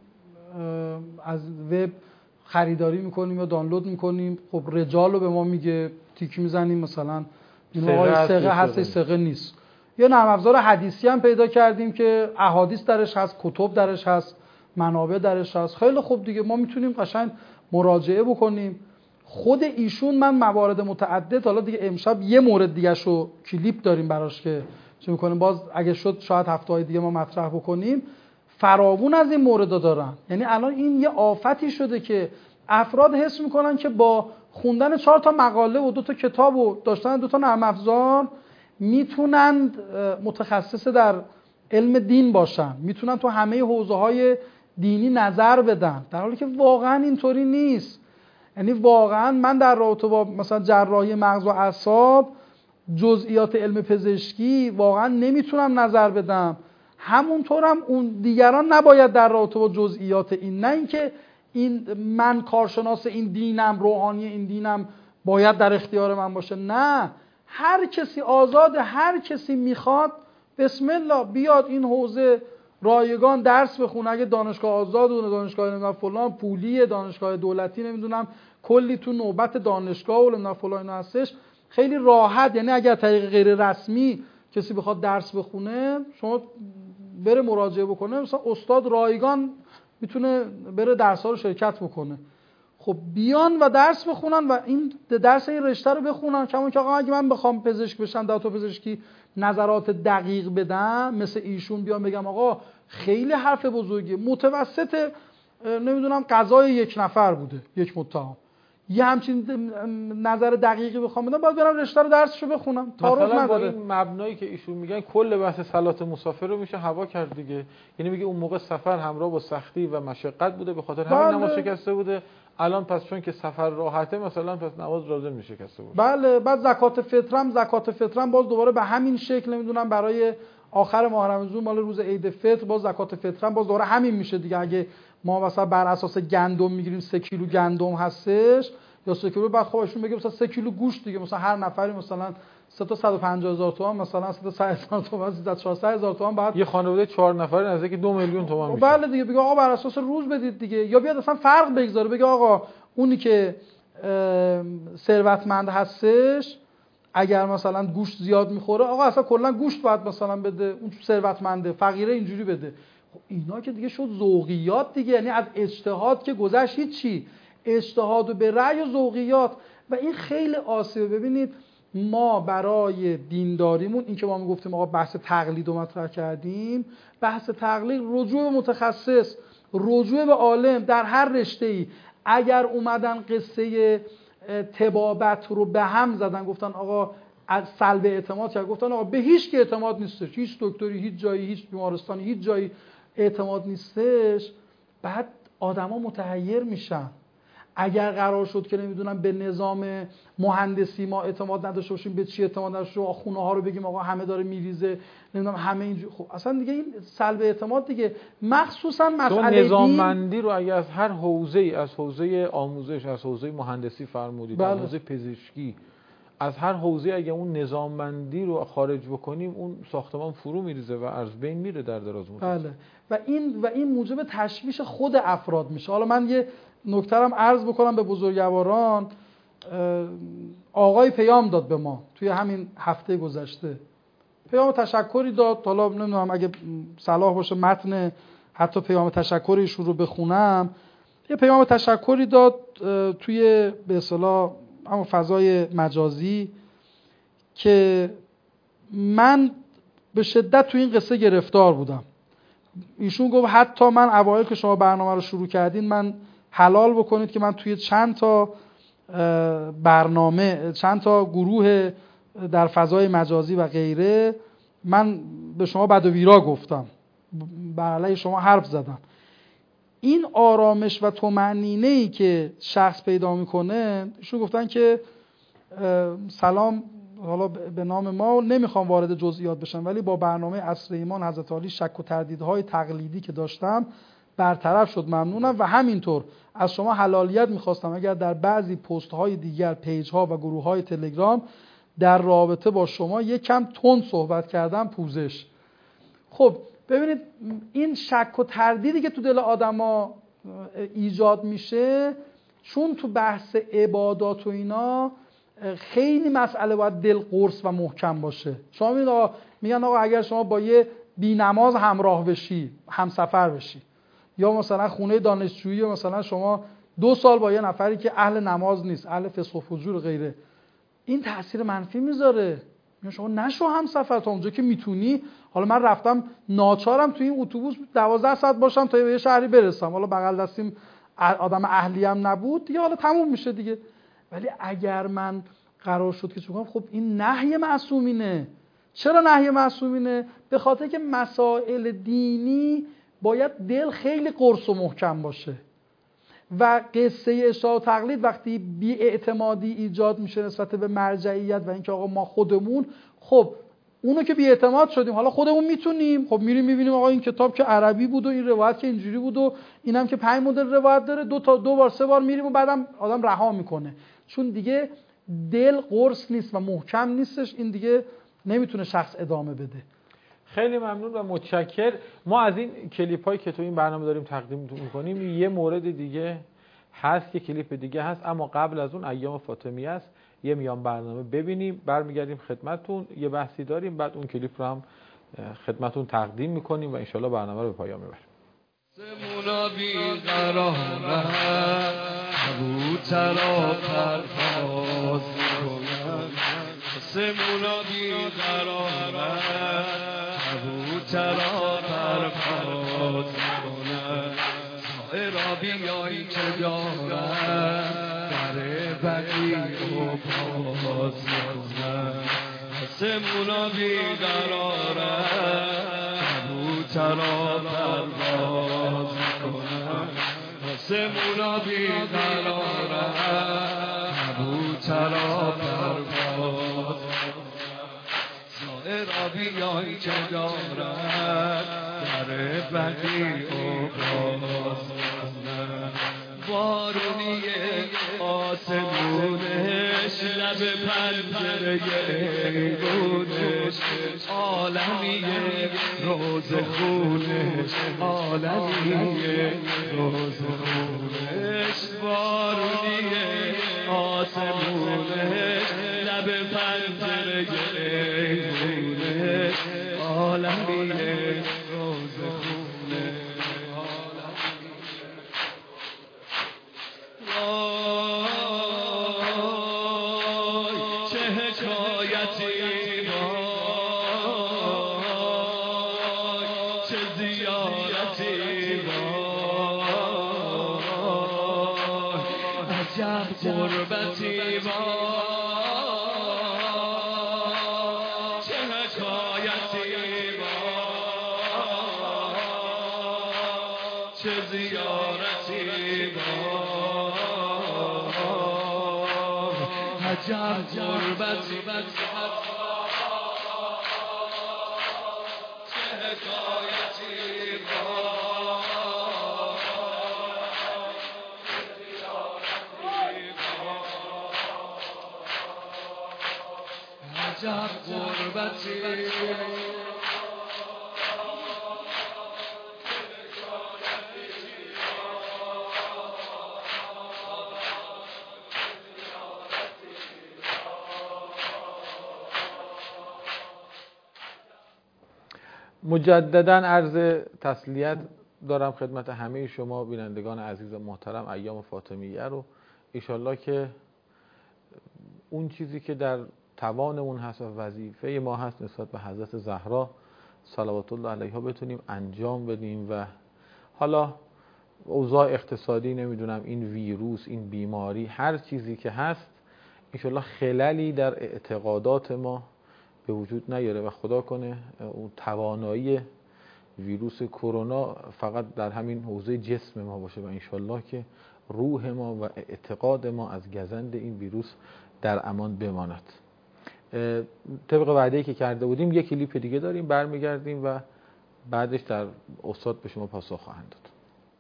از وب خریداری میکنیم یا دانلود میکنیم، خب رجال رو به ما میگه، تیک میزنیم مثلا این آقای ثقه هست ثقه نیست. یه نرم افزار حدیثی هم پیدا کردیم که احادیث درش هست، کتب درش هست، منابع درش هست. خیلی خوب دیگه ما میتونیم قشنگ مراجعه بکنیم. خود ایشون من موارد متعدد، حالا دیگه امشب یه مورد دیگه شو کلیپ داریم براش که چه میکنیم، باز اگه شد شاید هفته‌های دیگه ما مطرح بکنیم، فراوون از این موردا دارن. یعنی الان این یه آفتی شده که افراد حس میکنن که با خوندن چهار تا مقاله و دو تا کتاب و داشتن دو تا نرم افزار میتونن متخصص در علم دین باشن، میتونن تو همه حوزه‌های دینی نظر بدن، در حالی که واقعا اینطوری نیست. یعنی واقعا من در رابطه با مثلا جراحی مغز و اعصاب جزئیات علم پزشکی واقعا نمیتونم نظر بدم، همونطورم اون دیگران نباید در رابطه با جزئیات این، نه اینکه این من کارشناس این دینم، روحانی این دینم باید در اختیار من باشه. نه، هر کسی آزاده، هر کسی میخواد بسم الله بیاد این حوزه رایگان درس بخونه. اگه دانشگاه آزاد و دانشگاه نمیدونم فلان پولیه، دانشگاه دولتی نمیدونم کلی تو نوبت دانشگاه و نمیدونم فلان اینا هستش، خیلی راحت. یعنی اگر طریق غیر رسمی کسی بخواد درس بخونه، شما بره مراجعه بکنه، مثلا استاد رایگان میتونه بره درس‌ها رو شرکت بکنه. خب بیان و درس بخونن و این درس این رشته رو بخونن. کما که آقا اگه من بخوام پزشک بشم، در تو پزشکی نظرات دقیق بدم، مثل ایشون بیان بگم آقا خیلی حرف بزرگی، متوسط نمیدونم قضای یک نفر بوده یک متهم، یه همچین نظر دقیقی بخوام بدم، باید برم رشته رو درسشو بخونم. مثلا با این مبنایی که ایشون میگن کل بحث صلات مسافر رو میشه هوا کرد دیگه. یعنی میگه اون موقع سفر همراه با سختی و مشقت بوده، به خاطر همین نماز شکسته بوده. الان پس چون که سفر راحته مثلا پس نماز لازم میشه شکسته بود. بله. بعد زکات فطرم زکات فطرم باز دوباره به همین شکل نمیدونم برای آخر ماه رمضان مال روز عید فطر باز زکات فطرم باز دوباره همین میشه دیگه. اگه ما مثلا بر اساس گندم میگیریم سه کیلو گندم هستش یا سه کیلو، بعد خودشون بگه مثلا سه کیلو گوشت دیگه، مثلا هر نفری مثلا سه تا صد و پنجاه هزار تومان، مثلا سه تا صد هزار تومان، سه تا چهارصد هزار تومان، بعد یه خانواده چهار نفره نزدیک دو میلیون تومان میشه. بله دیگه. بگه آقا بر اساس روز بدید دیگه، یا بیاد اصلا فرق بگذاره بگه آقا اونی که ثروتمند هستش اگر مثلا گوشت زیاد میخوره، آقا اصلا کلا گوشت باید مثلا بده، اون ثروتمنده، فقیره اینجوری بده. خب اینا که دیگه شد ذوقیات دیگه، یعنی از اجتهاد که گذشت هیچی، اجتهاد و به رأی و ذوقیات، و این خیلی آسیبه. ببینید ما برای دینداریمون این که ما میگفتیم آقا بحث تقلید رو مطرح کردیم، بحث تقلید رجوع به متخصص، رجوع به عالم در هر رشته‌ای. اگر اومدن قصه طبابت رو به هم زدن، گفتن آقا از سلب اعتماد کرد، گفتن آقا به هیچ که اعتماد نیستش، هیچ دکتری، هیچ جایی، هیچ بیمارستانی، هیچ جایی اعتماد نیستش، بعد آدما متحیر میشن. اگر قرار شد که نمیدونم به نظام مهندسی ما اعتماد نداشته باشیم، به چی اعتماد نداشته باشیم؟ خونه ها رو بگیم آقا همه داره میریزه، نمیدونم همه اینجوری، خب اصلا دیگه این سلب اعتماد دیگه. مخصوصا مسئله نظاممندی رو اگه از هر حوزه‌ای، از حوزه آموزش، از حوزه مهندسی فرمودید، بله. از حوزه پزشکی، از هر حوزه اگه اون نظاممندی رو خارج بکنیم، اون ساختمان فرو میریزه و از بین میره در دراز مدت. بله. و این و این موجب تشویش خود افراد میشه. حالا من یه نکته‌ام عرض بکنم به بزرگواران. آقای پیام داد به ما توی همین هفته گذشته، پیام تشکری داد. حالا نمیدونم اگه صلاح باشه متن حتی پیام تشکری ایشون رو بخونم. یه پیام تشکری داد توی به اصطلاح اما فضای مجازی که من به شدت توی این قصه گرفتار بودم. ایشون گفت حتی من اوایل که شما برنامه رو شروع کردین، من حلال بکنید که من توی چند تا برنامه، چند تا گروه در فضای مجازی و غیره، من به شما بد و بیرا گفتم، بر علیه شما حرف زدم. این آرامش و طمأنینه‌ای که شخص پیدا میکنه، ایشون گفتن که سلام، حالا به نام ما نمیخوام وارد جزئیات بشم، ولی با برنامه عصر ایمان حضرت عالی شک و تردیدهای تقلیدی که داشتم برطرف شد، ممنونم. و همینطور از شما حلالیت میخواستم اگر در بعضی پست های دیگر، پیج ها و گروه های تلگرام در رابطه با شما یک کم تند صحبت کردم، پوزش. خب ببینید این شک و تردیدی که تو دل آدما ایجاد میشه، چون تو بحث عبادات و اینا خیلی مسئله باید دل قرص و محکم باشه. شما میگن آقا میگن آقا اگر شما با یه بی‌نماز همراه بشی، همسفر بشی، یا مثلا خونه دانشجویی مثلا شما دو سال با یه نفری که اهل نماز نیست، اهل فسق و فجور و غیره، این تأثیر منفی میذاره. میگن شما نشو همسفر تا اونجا که میتونی. حالا من رفتم ناچارم تو این اتوبوس دوازده ساعت باشم تا به یه شهری برسم، حالا بغل دستیم آدم اهلی هم نبود دیگه، حالا تموم میشه دیگه. ولی اگر من قرار شد که چون خب این نهی معصومینه. چرا نهی معصومینه؟ به خاطر که مسائل دینی باید دل خیلی قرص و محکم باشه و قصه اشاعه و تقلید وقتی بی‌اعتمادی ایجاد میشه نسبت به مرجعیت و اینکه آقا ما خودمون، خب اونو که بی‌اعتماد شدیم حالا خودمون میتونیم، خب میریم میبینیم آقا این کتاب که عربی بود و این روایت که اینجوری بود و اینم که پنج مدل روایت داره، دو تا دو بار سه بار میریم و بعدم آدم رها میکنه، چون دیگه دل قرص نیست و محکم نیستش، این دیگه نمیتونه شخص ادامه بده. خیلی ممنون و متشکر. ما از این کلیپ هایی که تو این برنامه داریم تقدیم میکنیم یه مورد دیگه هست، یه کلیپ دیگه هست، اما قبل از اون ایام فاطمیه است، یه میان برنامه ببینیم، برمیگردیم خدمتتون، یه بحثی داریم، بعد اون کلیپ رو هم خدمتتون تقدیم میکنیم و انشالله برنامه رو به پایان میبریم. سمونا بی قراره کبوترا پرواز کنن، سمونا بی قراره کبوترا پرواز کنن، سائرا بیایی که دارن در بقی و باز کنن، سمونا بی قراره کبوترا پرواز کنن، سمونا بی قراره کبوترا پرواز کنن، سائرا بیایی که دارن در بقی و باز کنن، بارونیه آسمونش لب پنجره ایوونش، عالمیه روز خونش، عالمیه روز خونش، بارونیه آسمونش لب پنجره ایوونش، عالمیه روز خونش. غربتی با چه حکایتی با چه زیارتی با عجب غربتی چه حکایتی با عجب غربتی مجددا عرض تسلیت دارم خدمت همه شما بینندگان عزیز و محترم ایام فاطمیه رو. انشالله که اون چیزی که در توانمون هست و وظیفه ما هست نسبت به حضرت زهرا صلوات الله علیها بتونیم انجام بدیم و حالا اوضاع اقتصادی، نمیدونم این ویروس، این بیماری، هر چیزی که هست انشالله خللی در اعتقادات ما به وجود نیاره و خدا کنه اون توانایی ویروس کرونا فقط در همین حوزه جسم ما باشه و انشالله که روح ما و اعتقاد ما از گزند این ویروس در امان بماند. طبق وعده‌ای که کرده بودیم یک کلیپ دیگه داریم، برمیگردیم و بعدش در استاد به شما پاسخ خواهند داد.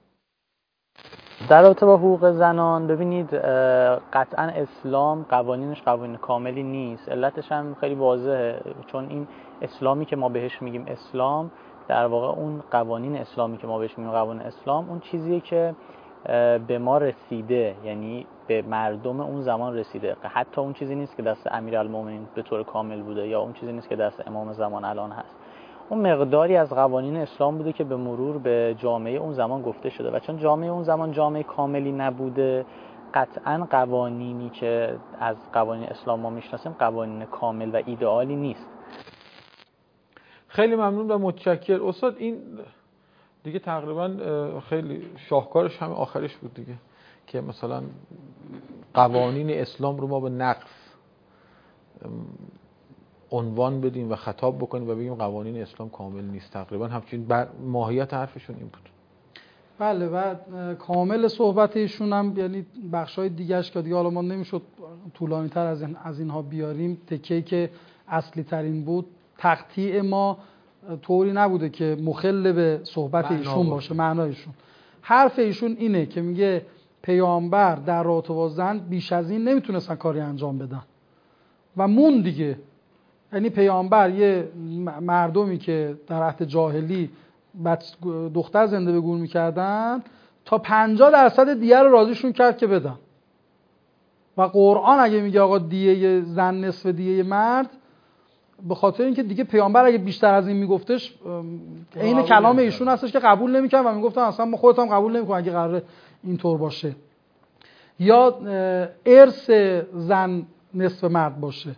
در رابطه با حقوق زنان ببینید قطعا اسلام قوانینش قوانین کاملی نیست، علتش هم خیلی واضحه، چون این اسلامی که ما بهش میگیم اسلام در واقع اون قوانین اسلامی که ما بهش میگیم قوانین اسلام، اون چیزیه که به ما رسیده، یعنی به مردم اون زمان رسیده. حتی اون چیزی نیست که دست امیرالمومنین به طور کامل بوده یا اون چیزی نیست که دست امام زمان الان هست. اون مقداری از قوانین اسلام بوده که به مرور به جامعه اون زمان گفته شده و چون جامعه اون زمان جامعه کاملی نبوده، قطعاً قوانینی که از قوانین اسلام ما میشناسیم قوانین کامل و ایدئالی نیست. خیلی ممنون و متشکر استاد. این دیگه تقریبا خیلی شاهکارش همه آخرش بود دیگه، که مثلا قوانین اسلام رو ما به نقص عنوان بدیم و خطاب بکنیم و بگیم قوانین اسلام کامل نیست. تقریبا همچین ماهیت حرفشون این بود. بله، و کامل صحبت ایشون هم یعنی بخشای دیگه‌اش که دیگه حالا ما نمیشد طولانی تر از این از اینها بیاریم، تکه‌ای که اصلی ترین بود، تقطیع ما طوری نبوده که مخل به صحبت ایشون باشه، معنایشون. حرف ایشون اینه که میگه پیامبر در رابطه با زن بیش از این نمیتونستن کاری انجام بدن و مون دیگه. یعنی پیامبر یه مردمی که در عهد جاهلی دختر زنده به گور میکردن تا پنجاه درصد دیه رو راضیشون کرد که بدن. و قرآن اگه میگه آقا دیه زن نصف دیه مرد، به خاطر اینکه دیگه پیامبر اگه بیشتر از این میگفتش عین کلام ایشون هستش که قبول نمیکنن و میگفتن اصلا ما خودت هم قبول نمیکنن اگه قراره اینطور باشه. یا ارث زن نصف مرد باشه.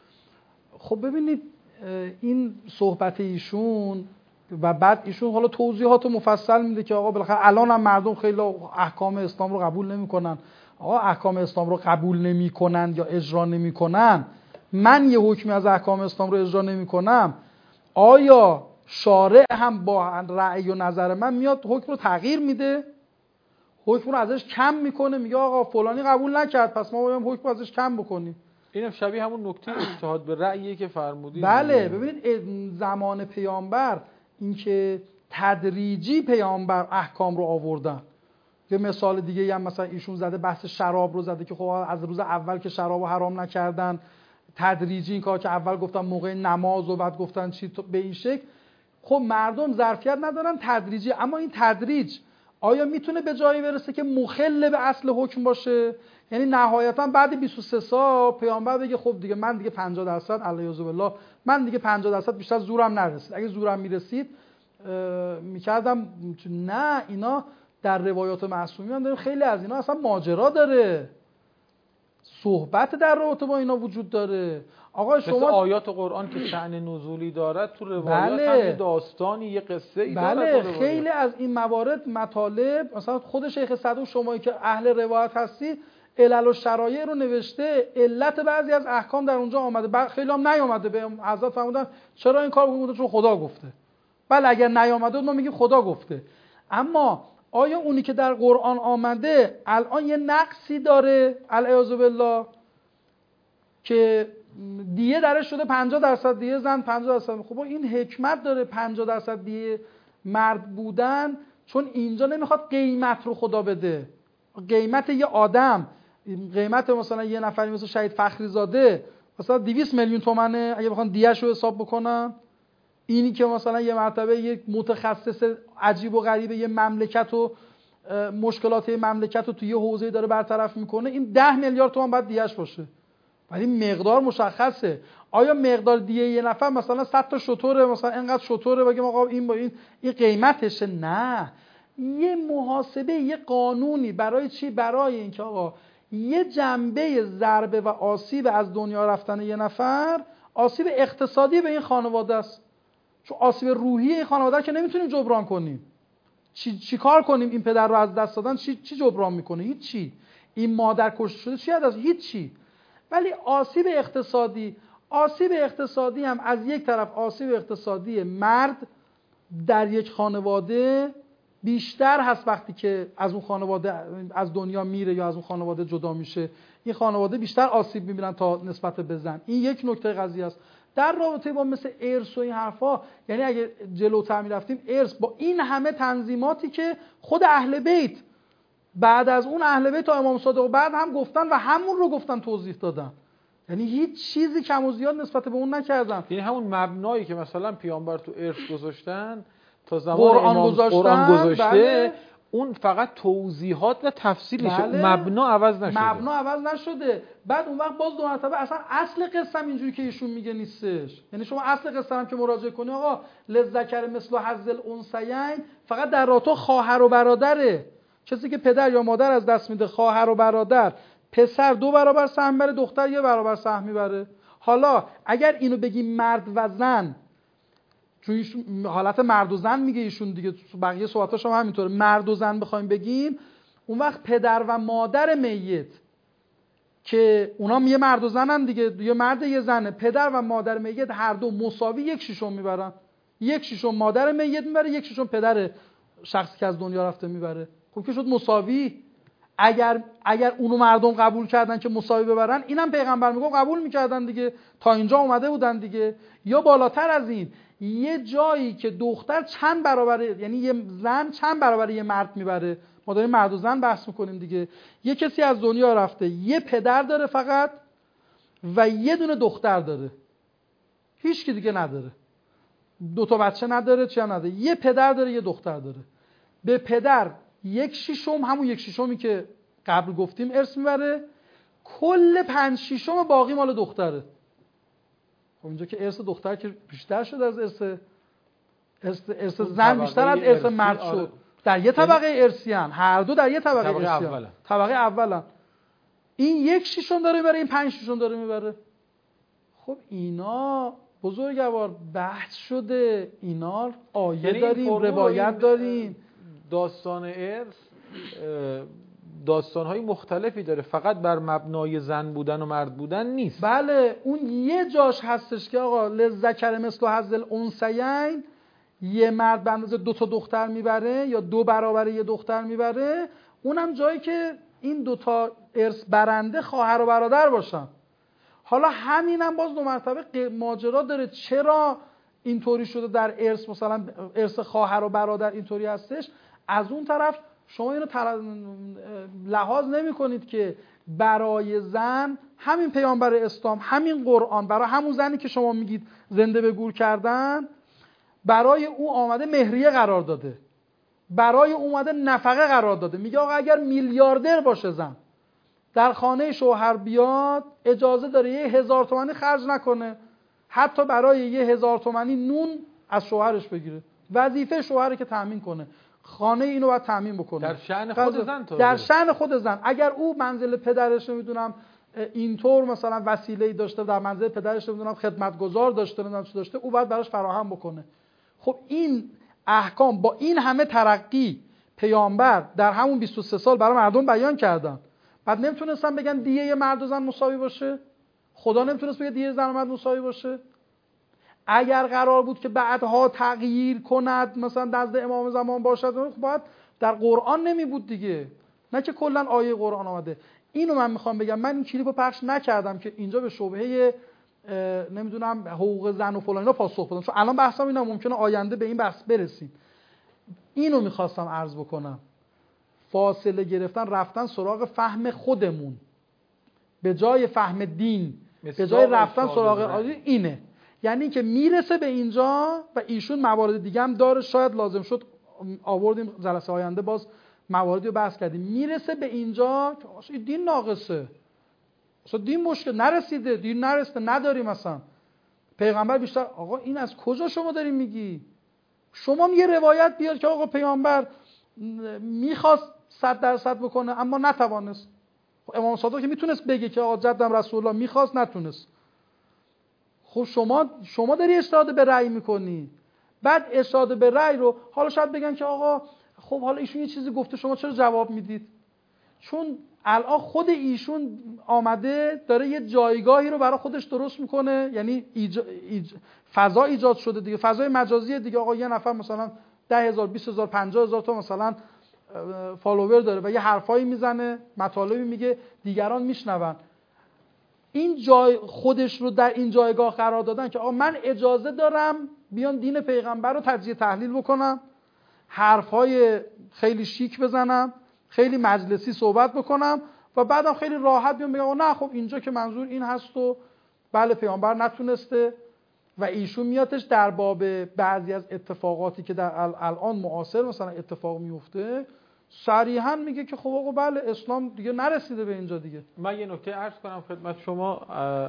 خب ببینید این صحبت ایشون و بعد ایشون حالا توضیحات مفصل میده که آقا بالاخره الان هم مردم خیلی احکام اسلام رو قبول نمیکنن. آقا احکام اسلام رو قبول نمیکنن یا اجرا نمیکنن، من یه حکمی از احکام اسلام رو اجرا نمیکنم، آیا شارع هم با رأی و نظر من میاد حکم رو تغییر میده؟ حکم رو ازش کم میکنه، میگه آقا فلانی قبول نکرد پس ما باید حکم رو ازش کم بکنیم؟ اینم شبیه همون نکته اجتهاد به رأیی که فرمودید. بله، ببینید زمان پیامبر اینکه تدریجی پیامبر احکام رو آوردن. یه مثال دیگه هم مثلا ایشون زده، بحث شراب رو زده که خب از روز اول که شراب رو حرام نکردن، تدریجی این کار که اول گفتن موقع نماز و بعد گفتن چی به این شکل. خب مردم ظرفیت ندارن تدریجی، اما این تدریج آیا میتونه به جایی برسه که مخل به اصل حکم باشه؟ یعنی نهایتا بعد بیست و سه سال پیامبر بگه خب دیگه من دیگه پنجاه درصد علیه بالله من دیگه پنجاه درصد بیشتر زورم نرسید، اگه زورم میرسید میکردم. نه، اینا در روایات معصومیان داریم خیلی از اینا اصلا ماجرا داره، صحبت در رابطه با اینا وجود داره. آقا شما مثل آیات قرآن که شأن نزولی دارد تو روایات بله. هم یه داستانی یه قصه ای داره. بله، خیلی از این موارد مطالب مثلا خود شیخ صدوق شمایی که اهل روایت هستی علل و شرایع رو نوشته، علت بعضی از احکام در اونجا آمده، خیلی هم نیامده. به حضرت فرمودن چرا این کار بکنید؟ چون خدا گفته. بله اگر نیامده ما میگیم خدا گفته. اما آیا اونی که در قرآن آمده الان یه نقصی داره العیاذ بالله که دیه درش شده پنجاه درصد دیه زن پنجاه درصد؟ خب این حکمت داره پنجاه درصد دیه مرد بودن، چون اینجا نمیخواد قیمت رو خدا بده. قیمت یه آدم، قیمت مثلا یه نفری مثل شهید فخری زاده مثلا دویست میلیون تومنه اگه بخوان دیه‌شو رو حساب بکنن. اینی که مثلا یه مرتبه یک متخصص عجیب و غریب یه مملکت و مشکلات مملکت رو توی یه حوزه‌ای داره برطرف میکنه، این ده میلیارد تومان باید دیه‌اش باشه. ولی مقدار مشخصه. آیا مقدار دیه یه نفر مثلا صد تا شتره مثلا اینقدر شتره بگیم آقا این با این این قیمتشه؟ نه، یه محاسبه، یه قانونی. برای چی؟ برای اینکه آقا یه جنبه ضربه و آسیب از دنیا رفتن یه نفر آسیب اقتصادی به این خانواده است، چون آسیب روحی این خانواده که نمیتونیم جبران کنیم. چی چی کار کنیم؟ این پدر رو از دست دادن چی چی جبران میکنه؟ هیچ چی. این مادر کشته شده چی از هیچ چی. ولی آسیب اقتصادی، آسیب اقتصادی هم از یک طرف آسیب اقتصادی مرد در یک خانواده بیشتر هست وقتی که از اون خانواده از دنیا میره یا از اون خانواده جدا میشه، این خانواده بیشتر آسیب میبینن تا نسبت به زن. این یک نکته قضیه است. در رابطه با مثل ارث و این حرفا، یعنی اگه جلوتر میرفتیم ارث با این همه تنظیماتی که خود اهل بیت بعد از اون اهل بیت تا امام صادق بعد هم گفتن و همون رو گفتن توضیح دادن، یعنی هیچ چیزی کم و زیاد نسبت به اون نکردن. یعنی همون مبنایی که مثلا پیامبر تو ارث گذاشتن تا زمان قرآن امام گذاشتن، قرآن گذاشته بله. اون فقط توضیحات و تفصیلشه، بله. مبنا عوض نشده. مبنا عوض نشده. بعد اون وقت باز دو مرتبه اصلا اصل قصه هم اینجوری که ایشون میگه نیستش. یعنی شما اصل قصه هم که مراجعه کنی آقا للذکر مثل حظ الانثیین فقط در رابطه خواهر و برادره. کسی که پدر یا مادر از دست میده، خواهر و برادر، پسر دو برابر سهم میبره، دختر یه برابر سهم میبره. حالا اگر اینو بگیم مرد و زن، چون ایشون حالت مرد و زن میگه ایشون دیگه، بقیه صحبتاش هم همینطوره، مرد و زن بخوایم بگیم، اون وقت پدر و مادر میت که اونا یه مرد و زنن دیگه، یه مرد یه زنه، پدر و مادر میت هر دو مساوی یک شیشم میبرن. یک شیشم مادر میت میبره، یک شیشم پدر شخصی که از دنیا رفته میبره. خب که شد مساوی. اگر اگر اونو مردم قبول کردن که مساوی ببرن، اینم پیغمبر میگه قبول میکردن دیگه، تا اینجا اومده بودن دیگه. یا بالاتر از این، یه جایی که دختر چند برابر، یعنی یه زن چند برابر یه مرد میبره. ما داریم مرد و زن بحث میکنیم دیگه. یه کسی از دنیا رفته، یه پدر داره فقط و یه دونه دختر داره، هیچ کی دیگه نداره، دو تا بچه نداره، چی هم نداره، یه پدر داره یه دختر داره. به پدر یک شیشم، همون یک شیشمی که قبل گفتیم، ارث میبره. کل پنج شیشم باقی مال دختره. خب اینجا که ارث دختر که بیشتر شد از ارث ارث ارث زن، بیشتر از ارث مرد شد. آره. در یه طبقه ارثی ان، هر دو در یه طبقه ارثی ان. طبقه اولن. این یک شیشم داره میبره، این پنج شیشم داره میبره. خب اینا بزرگوار بحث شده، اینا آیه یعنی داریم، روایت داریم. داستان ارث داستان‌های مختلفی داره، فقط بر مبنای زن بودن و مرد بودن نیست. بله، اون یه جاش هستش که آقا للذکر مثل حظ الانثیین، یه مرد به اندازه دو تا دختر میبره یا دو برابر یه دختر میبره. اونم جایی که این دو تا ارث برنده خواهر و برادر باشن. حالا همینم باز دو مرتبه ماجرا داره، چرا اینطوری شده در ارث، مثلا ارث خواهر و برادر اینطوری هستش. از اون طرف شما اینو تر... لحاظ نمی کنید که برای زن همین پیامبر اسلام، همین قرآن، برای همون زنی که شما میگید زنده به گور کردن، برای او آمده مهریه قرار داده، برای او اومده نفقه قرار داده. میگه آقا اگر میلیاردر باشه زن، در خانه شوهر بیاد، اجازه داره یه هزار تومانی خرج نکنه، حتی برای یه هزار تومانی نون از شوهرش بگیره. وظیفه شوهره که تامین کنه، خانه اینو باید تامین بکنه. در شأن خود زن تا در شأن خود زن. اگر او منزل پدرش نمیدونم اینطور مثلا وسیله‌ای داشته، در منزل پدرش نمیدونم خدمتگزار داشته، نمیدونم چی داشته، او باید براش فراهم بکنه. خب این احکام با این همه ترقی پیامبر در همون بیست و سه سال برای مردم بیان کردن. بعد نمیتونستن بگن دیه مرد و زن مساوی باشه؟ خدا نمیتونست بگه دیه زن و مرد مساوی باشه؟ اگر قرار بود که بعدها تغییر کند، مثلا نزد امام زمان باشد، باید در قرآن نمی بود دیگه، نه که کلا آیه قرآن آمده. اینو من میخوام بگم. من این کلیپو پخش نکردم که اینجا به شبهه نمیدونم حقوق زن و فلان اینا پاسخ بدم، چون الان بحثم اینا، ممکنه آینده به این بحث برسیم. اینو میخواستم عرض بکنم، فاصله گرفتن، رفتن سراغ فهم خودمون به جای فهم دین، به جای رفتن سراغ آیه، اینه. یعنی که میرسه به اینجا و ایشون موارد دیگه هم داره، شاید لازم شد آوردیم جلسه آینده باز مواردی رو بحث کردیم. میرسه به اینجا که دین ناقصه، اصلا دین مشکل نرسیده، دین نرسیده، نداریم. مثلا پیغمبر بیشتر، آقا این از کجا شما دارین میگی؟ شما یه روایت بیار که آقا پیامبر میخواست صد درصد بکنه اما نتوانست. امام صادق که میتونست بگه که آقا جدم رسول الله میخواست نتونست. خب شما شما داری اشاره به رأی میکنی، بعد اشاره به رأی رو حالا شاید بگن که آقا خب حالا ایشون یه چیزی گفته شما چرا جواب میدید؟ چون الان خود ایشون آمده داره یه جایگاهی رو برای خودش درست میکنه، یعنی ایج... ایج... فضا ایجاد شده دیگه، فضای مجازی دیگه. آقا یه نفر مثلا ده هزار، بیست هزار، پنجاه هزار تا مثلا فالوور داره و یه حرفایی میزنه، مطالبی میگه، دیگران میشنون. این جای خودش رو در این جایگاه قرار دادن که آقا من اجازه دارم بیان دین پیغمبر رو تجزیه تحلیل بکنم، حرفای خیلی شیک بزنم، خیلی مجلسی صحبت بکنم و بعدم خیلی راحت بیان بگم نه خب اینجا که منظور این هست و بله پیامبر نتونسته و ایشون میادش در باب بعضی از اتفاقاتی که در الان معاصر مثلا اتفاق میفته صریحا میگه که خب آقا بله اسلام دیگه نرسیده به اینجا دیگه. من یه نکته عرض کنم خدمت شما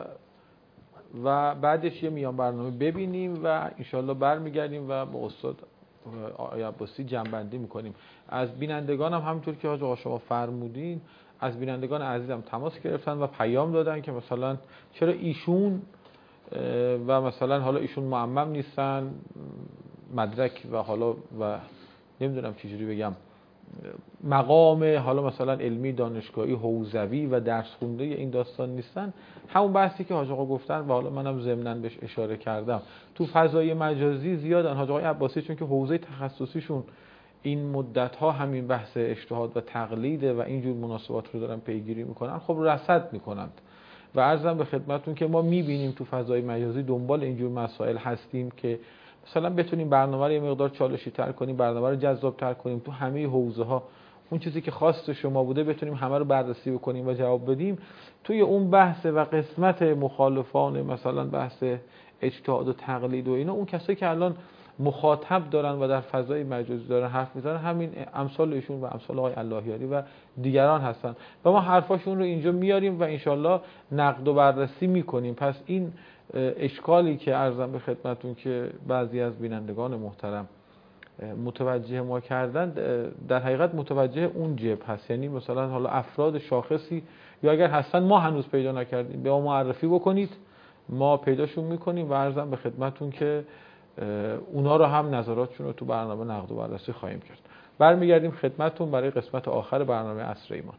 و بعدش یه میان برنامه ببینیم و انشالله برمیگردیم و با استاد آقای عباسی جنبندی میکنیم. از بینندگان هم همینطور که حاج آقا شما فرمودین، از بینندگان عزیزم تماس گرفتن و پیام دادن که مثلا چرا ایشون و مثلا حالا ایشون معمم نیستن مدرک و حالا و نمیدونم چجوری بگم مقام حالا مثلا علمی دانشگاهی حوزوی و درس خونده این داستان نیستن. همون بحثی که حاج آقا گفتن و حالا منم ضمناً بهش اشاره کردم، تو فضای مجازی زیادن. حاج آقای عباسی چون که حوزه تخصصیشون این مدت‌ها همین بحث اجتهاد و تقلیده و اینجور مناسبات رو دارن پیگیری میکنن، خب رصد میکنند و عرضم به خدمتتون که ما میبینیم تو فضای مجازی دنبال اینجور مسائل هستیم که مثلا بتونیم برنامه رو یه مقدار چالشی تر کنیم، برنامه رو جذاب تر کنیم، تو همه حوزه ها اون چیزی که خواست شما بوده بتونیم همه رو بررسی بکنیم و جواب بدیم. توی اون بحث و قسمت مخالفان مثلا بحث اجتهاد و تقلید و اینا، اون کسایی که الان مخاطب دارن و در فضای مجازی دارن حرف میزنن همین امثال ایشون و امثال آقای اللهیاری و دیگران هستن و ما حرفاشون رو اینجا میاریم و انشالله نقد و بررسی میکنیم. پس این اشکالی که عرضم به خدمتون که بعضی از بینندگان محترم متوجه ما کردن در حقیقت متوجه اون جبه هست، یعنی مثلا حالا افراد شاخصی یا اگر هستن ما هنوز پیدا نکردیم به ما معرفی بکنید، ما پیداشون میکنیم و عرضم به خدمتون که اونا رو هم نظراتشون رو تو برنامه نقد و بررسی خواهیم کرد. برمیگردیم خدمتتون برای قسمت آخر برنامه عصر ایمان.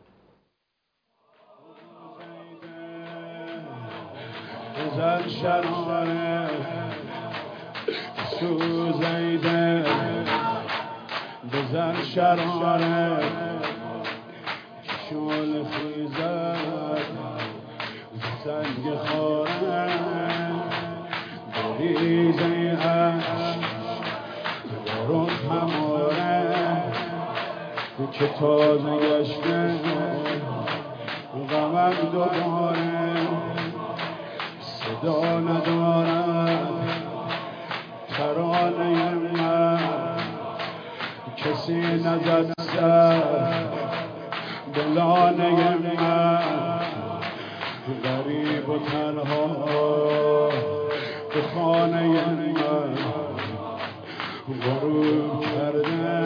بزن شراره سوزیده بزن شراره شول خیزد سنگ خاره بریزه اش بارون هماره که تازه گشته غمم دوباره صدا ندارد ترانه من کسی نزد سر به لانه من غریب و تنها به خانه من غروب کرده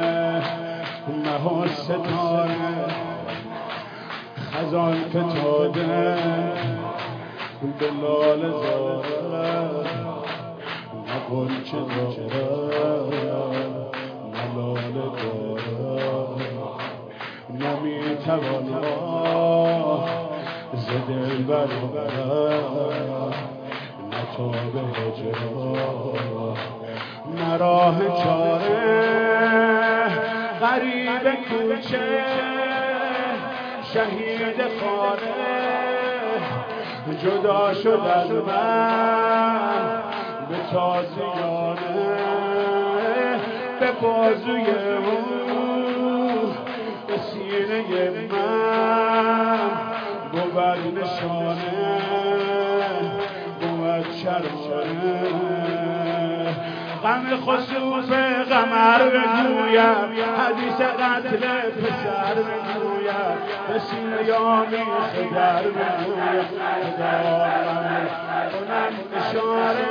مه ستاره خزان فتاده به لال زاره نه غنچه داره نه لاله داره نمیتوان ز دل برابره نه تاب هجران نه راه چاره غریب کوچه شهید خانه جدا شد از من به تازیانه به بازوی او به سینه من بود نشانه بود شرمانه غم خسوف قمر بگویم حدیث قتل پسر بگویم به سینه یامی خدر بگویم خدارم کنم اشاره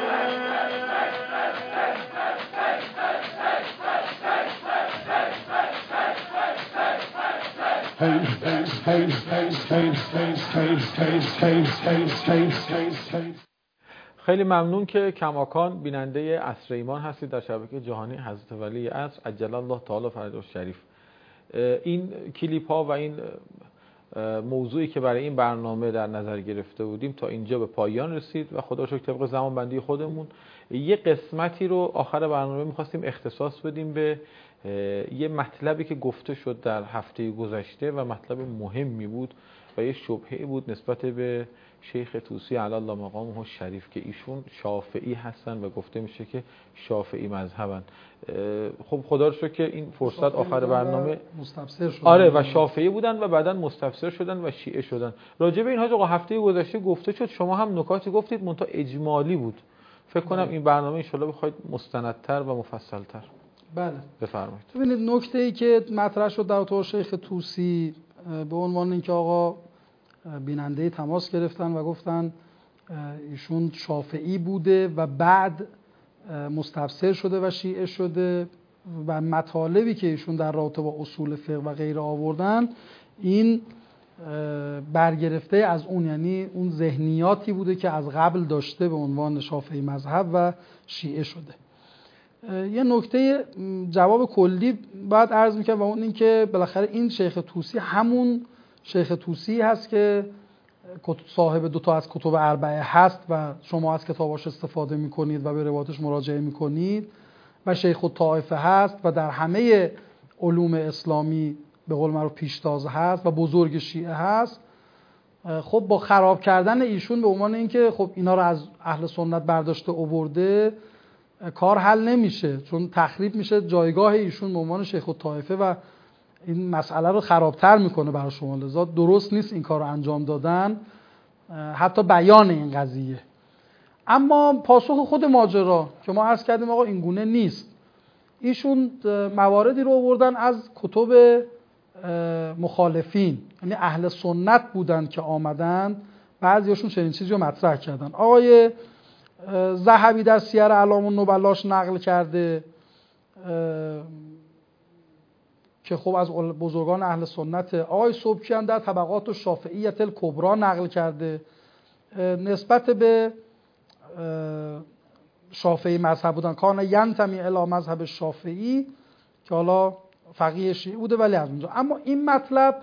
خیلی ممنون که کماکان بیننده عصر ایمان هستید در شبکه جهانی حضرت ولی عصر عجل الله تعالی فرجه الشریف. این کلیپ ها و این موضوعی که برای این برنامه در نظر گرفته بودیم تا اینجا به پایان رسید و خدا شکر طبق زمان بندی خودمون یه قسمتی رو آخر برنامه میخواستیم اختصاص بدیم به یه مطلبی که گفته شد در هفته گذشته و مطلب مهمی بود و یه شبهه بود نسبت به شیخ طوسی علی الله مقامه الشریف که ایشون شافعی هستن و گفته میشه که شافعی مذهبن. خب خدا رو شکر که این فرصت آخر برنامه مستفسر شدن. آره و شافعی بودن و بعداً مستفسر شدن و شیعه شدن. راجع به این حاج آقا هفته گذشته گفته شد، شما هم نکاتی گفتید منتها اجمالی بود فکر کنم این برنامه انشالله بخواید مستندتر و مفصلتر. بله بفرمایید. ببینید نکته ای که مطرح شد در اتاق شیخ طوسی به عنوان اینکه آقا بیننده تماس گرفتن و گفتن ایشون شافعی بوده و بعد مستبصر شده و شیعه شده و مطالبی که ایشون در رابطه با اصول فقه و غیره آوردن، این برگرفته از اون، یعنی اون ذهنیاتی بوده که از قبل داشته به عنوان شافعی مذهب و شیعه شده. یه نکته جواب کلی باید عرض میکنم و اون این که بالاخره این شیخ طوسی همون شیخ طوسی هست که صاحب دو تا از کتب اربعه هست و شما از کتاباش استفاده میکنید و به روایاتش مراجعه میکنید و شیخ الطائفه هست و در همه علوم اسلامی به قول معروف پیشتاز هست و بزرگ شیعه هست. خب با خراب کردن ایشون به عنوان اینکه خب اینا رو از اهل سنت برداشته آورده کار حل نمیشه، چون تخریب میشه جایگاه ایشون به عنوان شیخ الطائفه و این مسئله رو خرابتر میکنه برای شما. لذا درست نیست این کار رو انجام دادن، حتی بیان این قضیه. اما پاسخ خود ماجرا که ما عرض کردیم آقا این گونه نیست. ایشون مواردی رو آوردن از کتب مخالفین، یعنی اهل سنت بودن که آمدن، بعضیاشون چنین چیزی رو مطرح کردن. آقای ذهبی در سیر اعلام النبلاش نقل کرده که خب از بزرگان اهل سنت. آقای سبکی هم در طبقات الشافعیة الکبری نقل کرده نسبت به شافعی مذهب بودن، کان ینتمی الی مذهب شافعی، که حالا فقیه شیعه بوده ولی از اونجا. اما این مطلب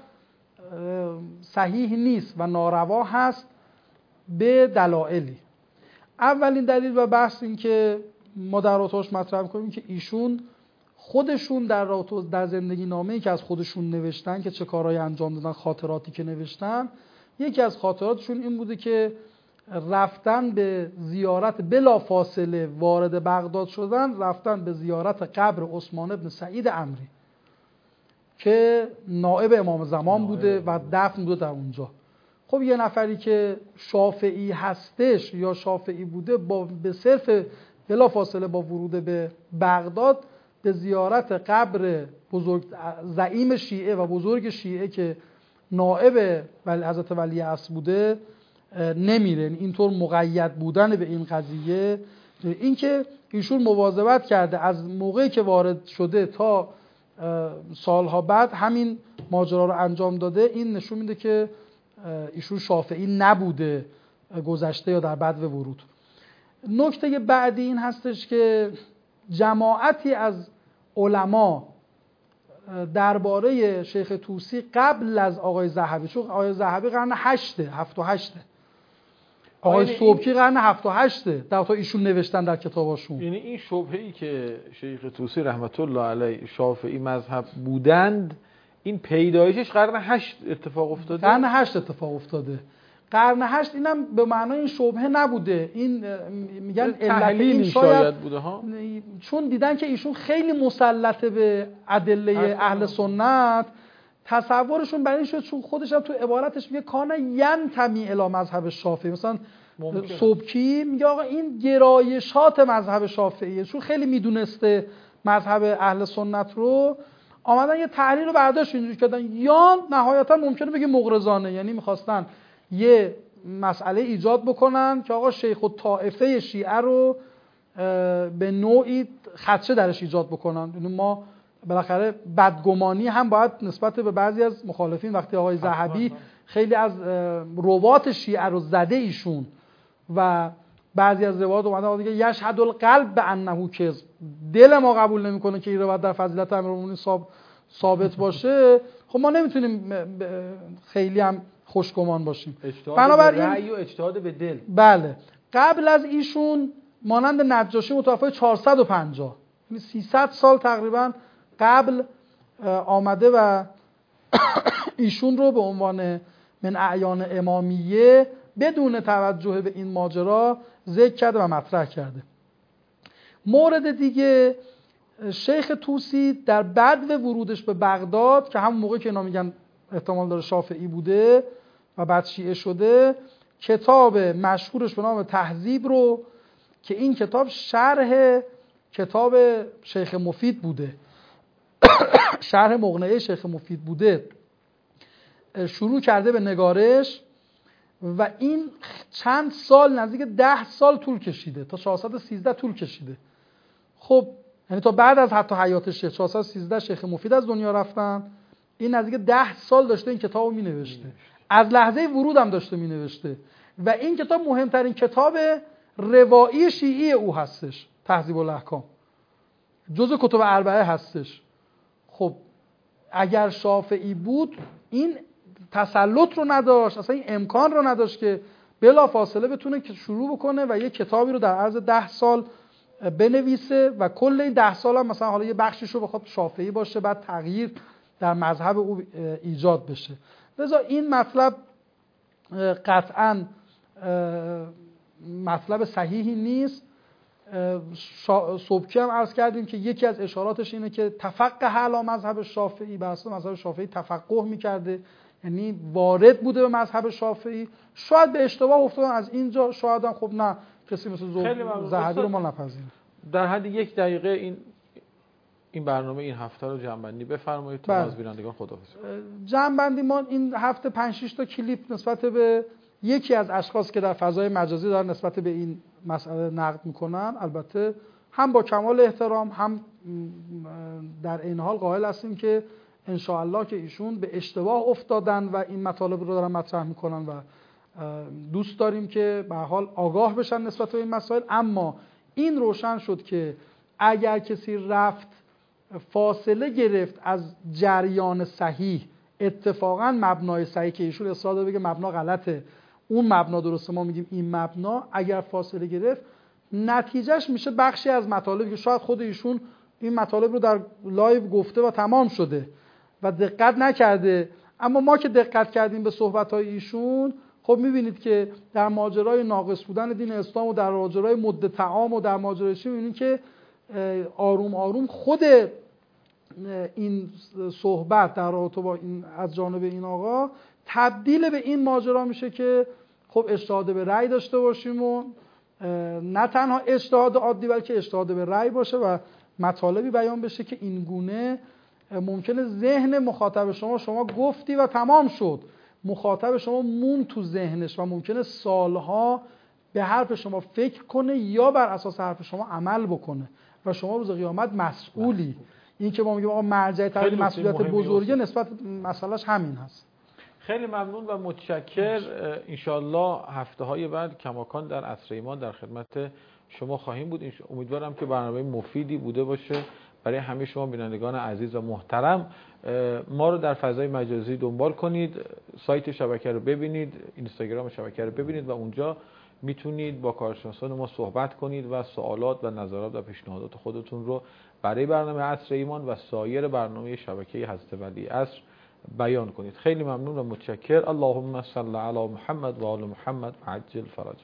صحیح نیست و ناروا هست به دلایلی. اولین دلیل و بحث این که ما در اتاقش مطرح می‌کنیم که ایشون خودشون در در زندگی نامه‌ای که از خودشون نوشتن که چه کارهایی انجام دادن، خاطراتی که نوشتن، یکی از خاطراتشون این بوده که رفتن به زیارت بلا فاصله وارد بغداد شدن، رفتن به زیارت قبر عثمان ابن سعید عمری که نائب امام زمان بوده و دفن بوده در اونجا. خب یه نفری که شافعی هستش یا شافعی بوده با به صرف بلا فاصله با ورود به بغداد به زیارت قبر بزرگ زعیم شیعه و بزرگ شیعه که نائب ولی حضرت ولی عصر بوده نمیره. اینطور مقید بودن به این قضیه، این که ایشون مواظبت کرده از موقعی که وارد شده تا سالها بعد همین ماجرا رو انجام داده، این نشون میده که ایشون شافعی نبوده گذشته یا در بعد ورود. نکته بعدی این هستش که جماعتی از علما درباره شیخ طوسی قبل از آقای ذهبی، چون آقای ذهبی قرن هشته هفت و هشته، آقای سبکی قرن هفت و هشته در تا ایشون نوشتن در کتاباشون. یعنی این شبهه‌ای که شیخ طوسی رحمت الله علیه شافعی مذهب بودند، این پیدایشش قرن هشت اتفاق افتاده؟ قرن هشت اتفاق افتاده. قرن هشت اینم به معنای این شبهه نبوده، این میگن تحلیل شاید بوده ها، چون دیدن که ایشون خیلی مسلطه به ادله اهل سنت، تصورشون برای این شد، چون خودش هم تو عبارتش میگه کان ینتمی الی مذهب شافعی. مثلا سبکی میگه آقا این گرایشات مذهب شافعیه، چون خیلی میدونسته مذهب اهل سنت رو، آمدن یه تحلیل رو برداشت اینجوری کردن. یا نهایتا ممکنه بگه مغرضانه، یعنی میخواستن یه مسئله ایجاد بکنن که آقا شیخ الطائفه شیعه رو به نوعی خدشه درش ایجاد بکنن. یعنی ما بالاخره بدگمانی هم باید نسبت به بعضی از مخالفین، وقتی آقای ذهبی خیلی از روات شیعه رو زده ایشون و بعضی از روایات اومده دیگه یشهد القلب به انه کذب، دل ما قبول نمیکنه که این روایت در فضیلت امیرالمومنین ثابت باشه، خب ما نمیتونیم خیلی هم خوشگمان باشیم. بنابراین رأی و اجتهاد به دل. بله. قبل از ایشون مانند نجاشی متوفی چهارصد و پنجاه، یعنی سیصد سال تقریبا قبل آمده و ایشون رو به عنوان من اعیان امامیه بدون توجه به این ماجرا ذکر کرده و مطرح کرده. مورد دیگه، شیخ طوسی در بعد ورودش به بغداد که همون موقع که اینا میگن احتمال داره شافعی بوده و بعد شیعه شده، کتاب مشهورش به نام تهذیب رو که این کتاب شرح کتاب شیخ مفید بوده شرح مقنعه شیخ مفید بوده، شروع کرده به نگارش و این چند سال، نزدیک ده سال طول کشیده، تا چهارصد و سیزده طول کشیده. خب یعنی تا بعد از حتی حیات شیخ چهارصد و سیزده شیخ مفید از دنیا رفتن، این نزدیک ده سال داشته این کتاب رو می نوشته، از لحظه ورود هم داشته می نوشته و این کتاب مهمترین کتاب روایی شیعی او هستش، تهذیب الاحکام جزء کتب اربعه هستش. خب اگر شافعی بود این تسلط رو نداشت، اصلا این امکان رو نداشت که بلا فاصله بتونه که شروع بکنه و یه کتابی رو در عرض ده سال بنویسه و کل این ده سال هم مثلا حالا یه بخشش رو بخواد شافعی باشه، بعد تغییر در مذهب او ایجاد بشه. لذا این مطلب قطعاً مطلب صحیحی نیست. صبحی هم عرض کردیم که یکی از اشاراتش اینه که تفقه علی مذهب شافعی، بر اساس مذهب شافعی تفقه میکرده، یعنی وارد بوده به مذهب شافعی. شاید به اشتباه افتادن از اینجا، شاید هم خب نه کسی مثل ذهبی رو ما نپذیریم. در حد یک دقیقه این این برنامه این هفته رو جمع‌بندی بفرمایید تا از بینندگان خداحافظ. جمع‌بندی ما این هفته پنج شش تا کلیپ نسبت به یکی از اشخاص که در فضای مجازی دارن نسبت به این مسئله نقد میکنن، البته هم با کمال احترام هم در این حال قائل هستیم که ان شاء الله که ایشون به اشتباه افتادن و این مطالب رو دارن مطرح میکنن و دوست داریم که به هر حال آگاه بشن نسبت به این مسائل. اما این روشن شد که اگر کسی رفت فاصله گرفت از جریان صحیح، اتفاقا مبنای صحیح که ایشون اصرار داره بگه مبنا غلطه، اون مبنا درسته، ما میگیم این مبنا، اگر فاصله گرفت نتیجهش میشه بخشی از مطالبی که شاید خود ایشون این مطالب رو در لایو گفته و تمام شده و دقت نکرده، اما ما که دقت کردیم به صحبت‌های ایشون، خب میبینید که در ماجرای ناقص بودن دین اسلام و در ماجرای مد طعام و در ماجرای چی میبینید که آروم آروم خود این صحبت در رابطه با این از جانب این آقا تبدیل به این ماجرا میشه که خب اجتهاد به رأی داشته باشیم و نه تنها اجتهاد عادی بلکه اجتهاد به رأی باشه و مطالبی بیان بشه که این گونه ممکنه ذهن مخاطب شما شما گفتی و تمام شد، مخاطب شما مون تو ذهنش و ممکنه سالها به حرف شما فکر کنه یا بر اساس حرف شما عمل بکنه و شما روز قیامت مسئولی. این که ما میگیم آقا مرجع تعیین مسئولیت بزرگه، نسبت مسئلهش همین هست. خیلی ممنون و متشکر. انشالله هفته های بعد کماکان در عصر ایمان در خدمت شما خواهیم بود. امیدوارم که برنامه مفیدی بوده باشه برای همه شما بینندگان عزیز و محترم. ما رو در فضای مجازی دنبال کنید، سایت شبکه رو ببینید، اینستاگرام شبکه رو ببینید و اونجا میتونید با کارشناسان ما صحبت کنید و سوالات و نظرات و پیشنهادات خودتون رو برای برنامه عصر ایمان و سایر برنامه شبکه حضرت ولی عصر بیان کنید. خیلی ممنون و متشکر. اللهم صل علی محمد و آل محمد عجل فرجا.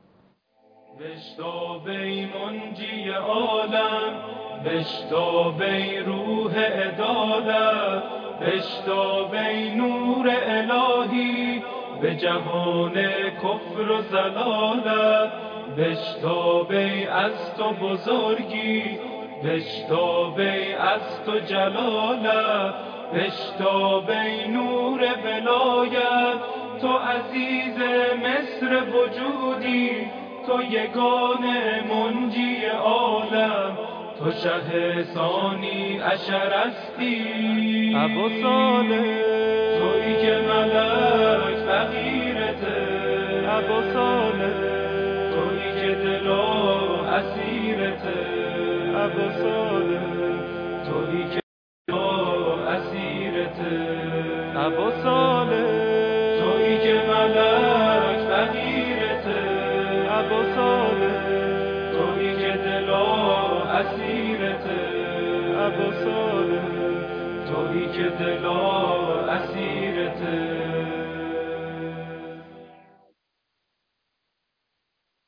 بشتابی منجی عالم، بشتابی روح عدالت، بشتابی نور الهی به جهان کفر و ضلالت، بشتابی از تو بزرگی، بشتابی از تو جلالت، بشتابی نور ولایت، تو عزیز مصر وجودی، تو یگانه منجی عالم، تو شه ثانی اشرستی ابو صالح، تویی که ملک فقیرته ابو صالح، تویی که دلا اسیرته ابو صالح، تویی که دلا اسیرته ابو صالح، تویی که ملک فقیرته ابو صالح، تویی که دلا اسیرته ابو صالح، تویی که دلا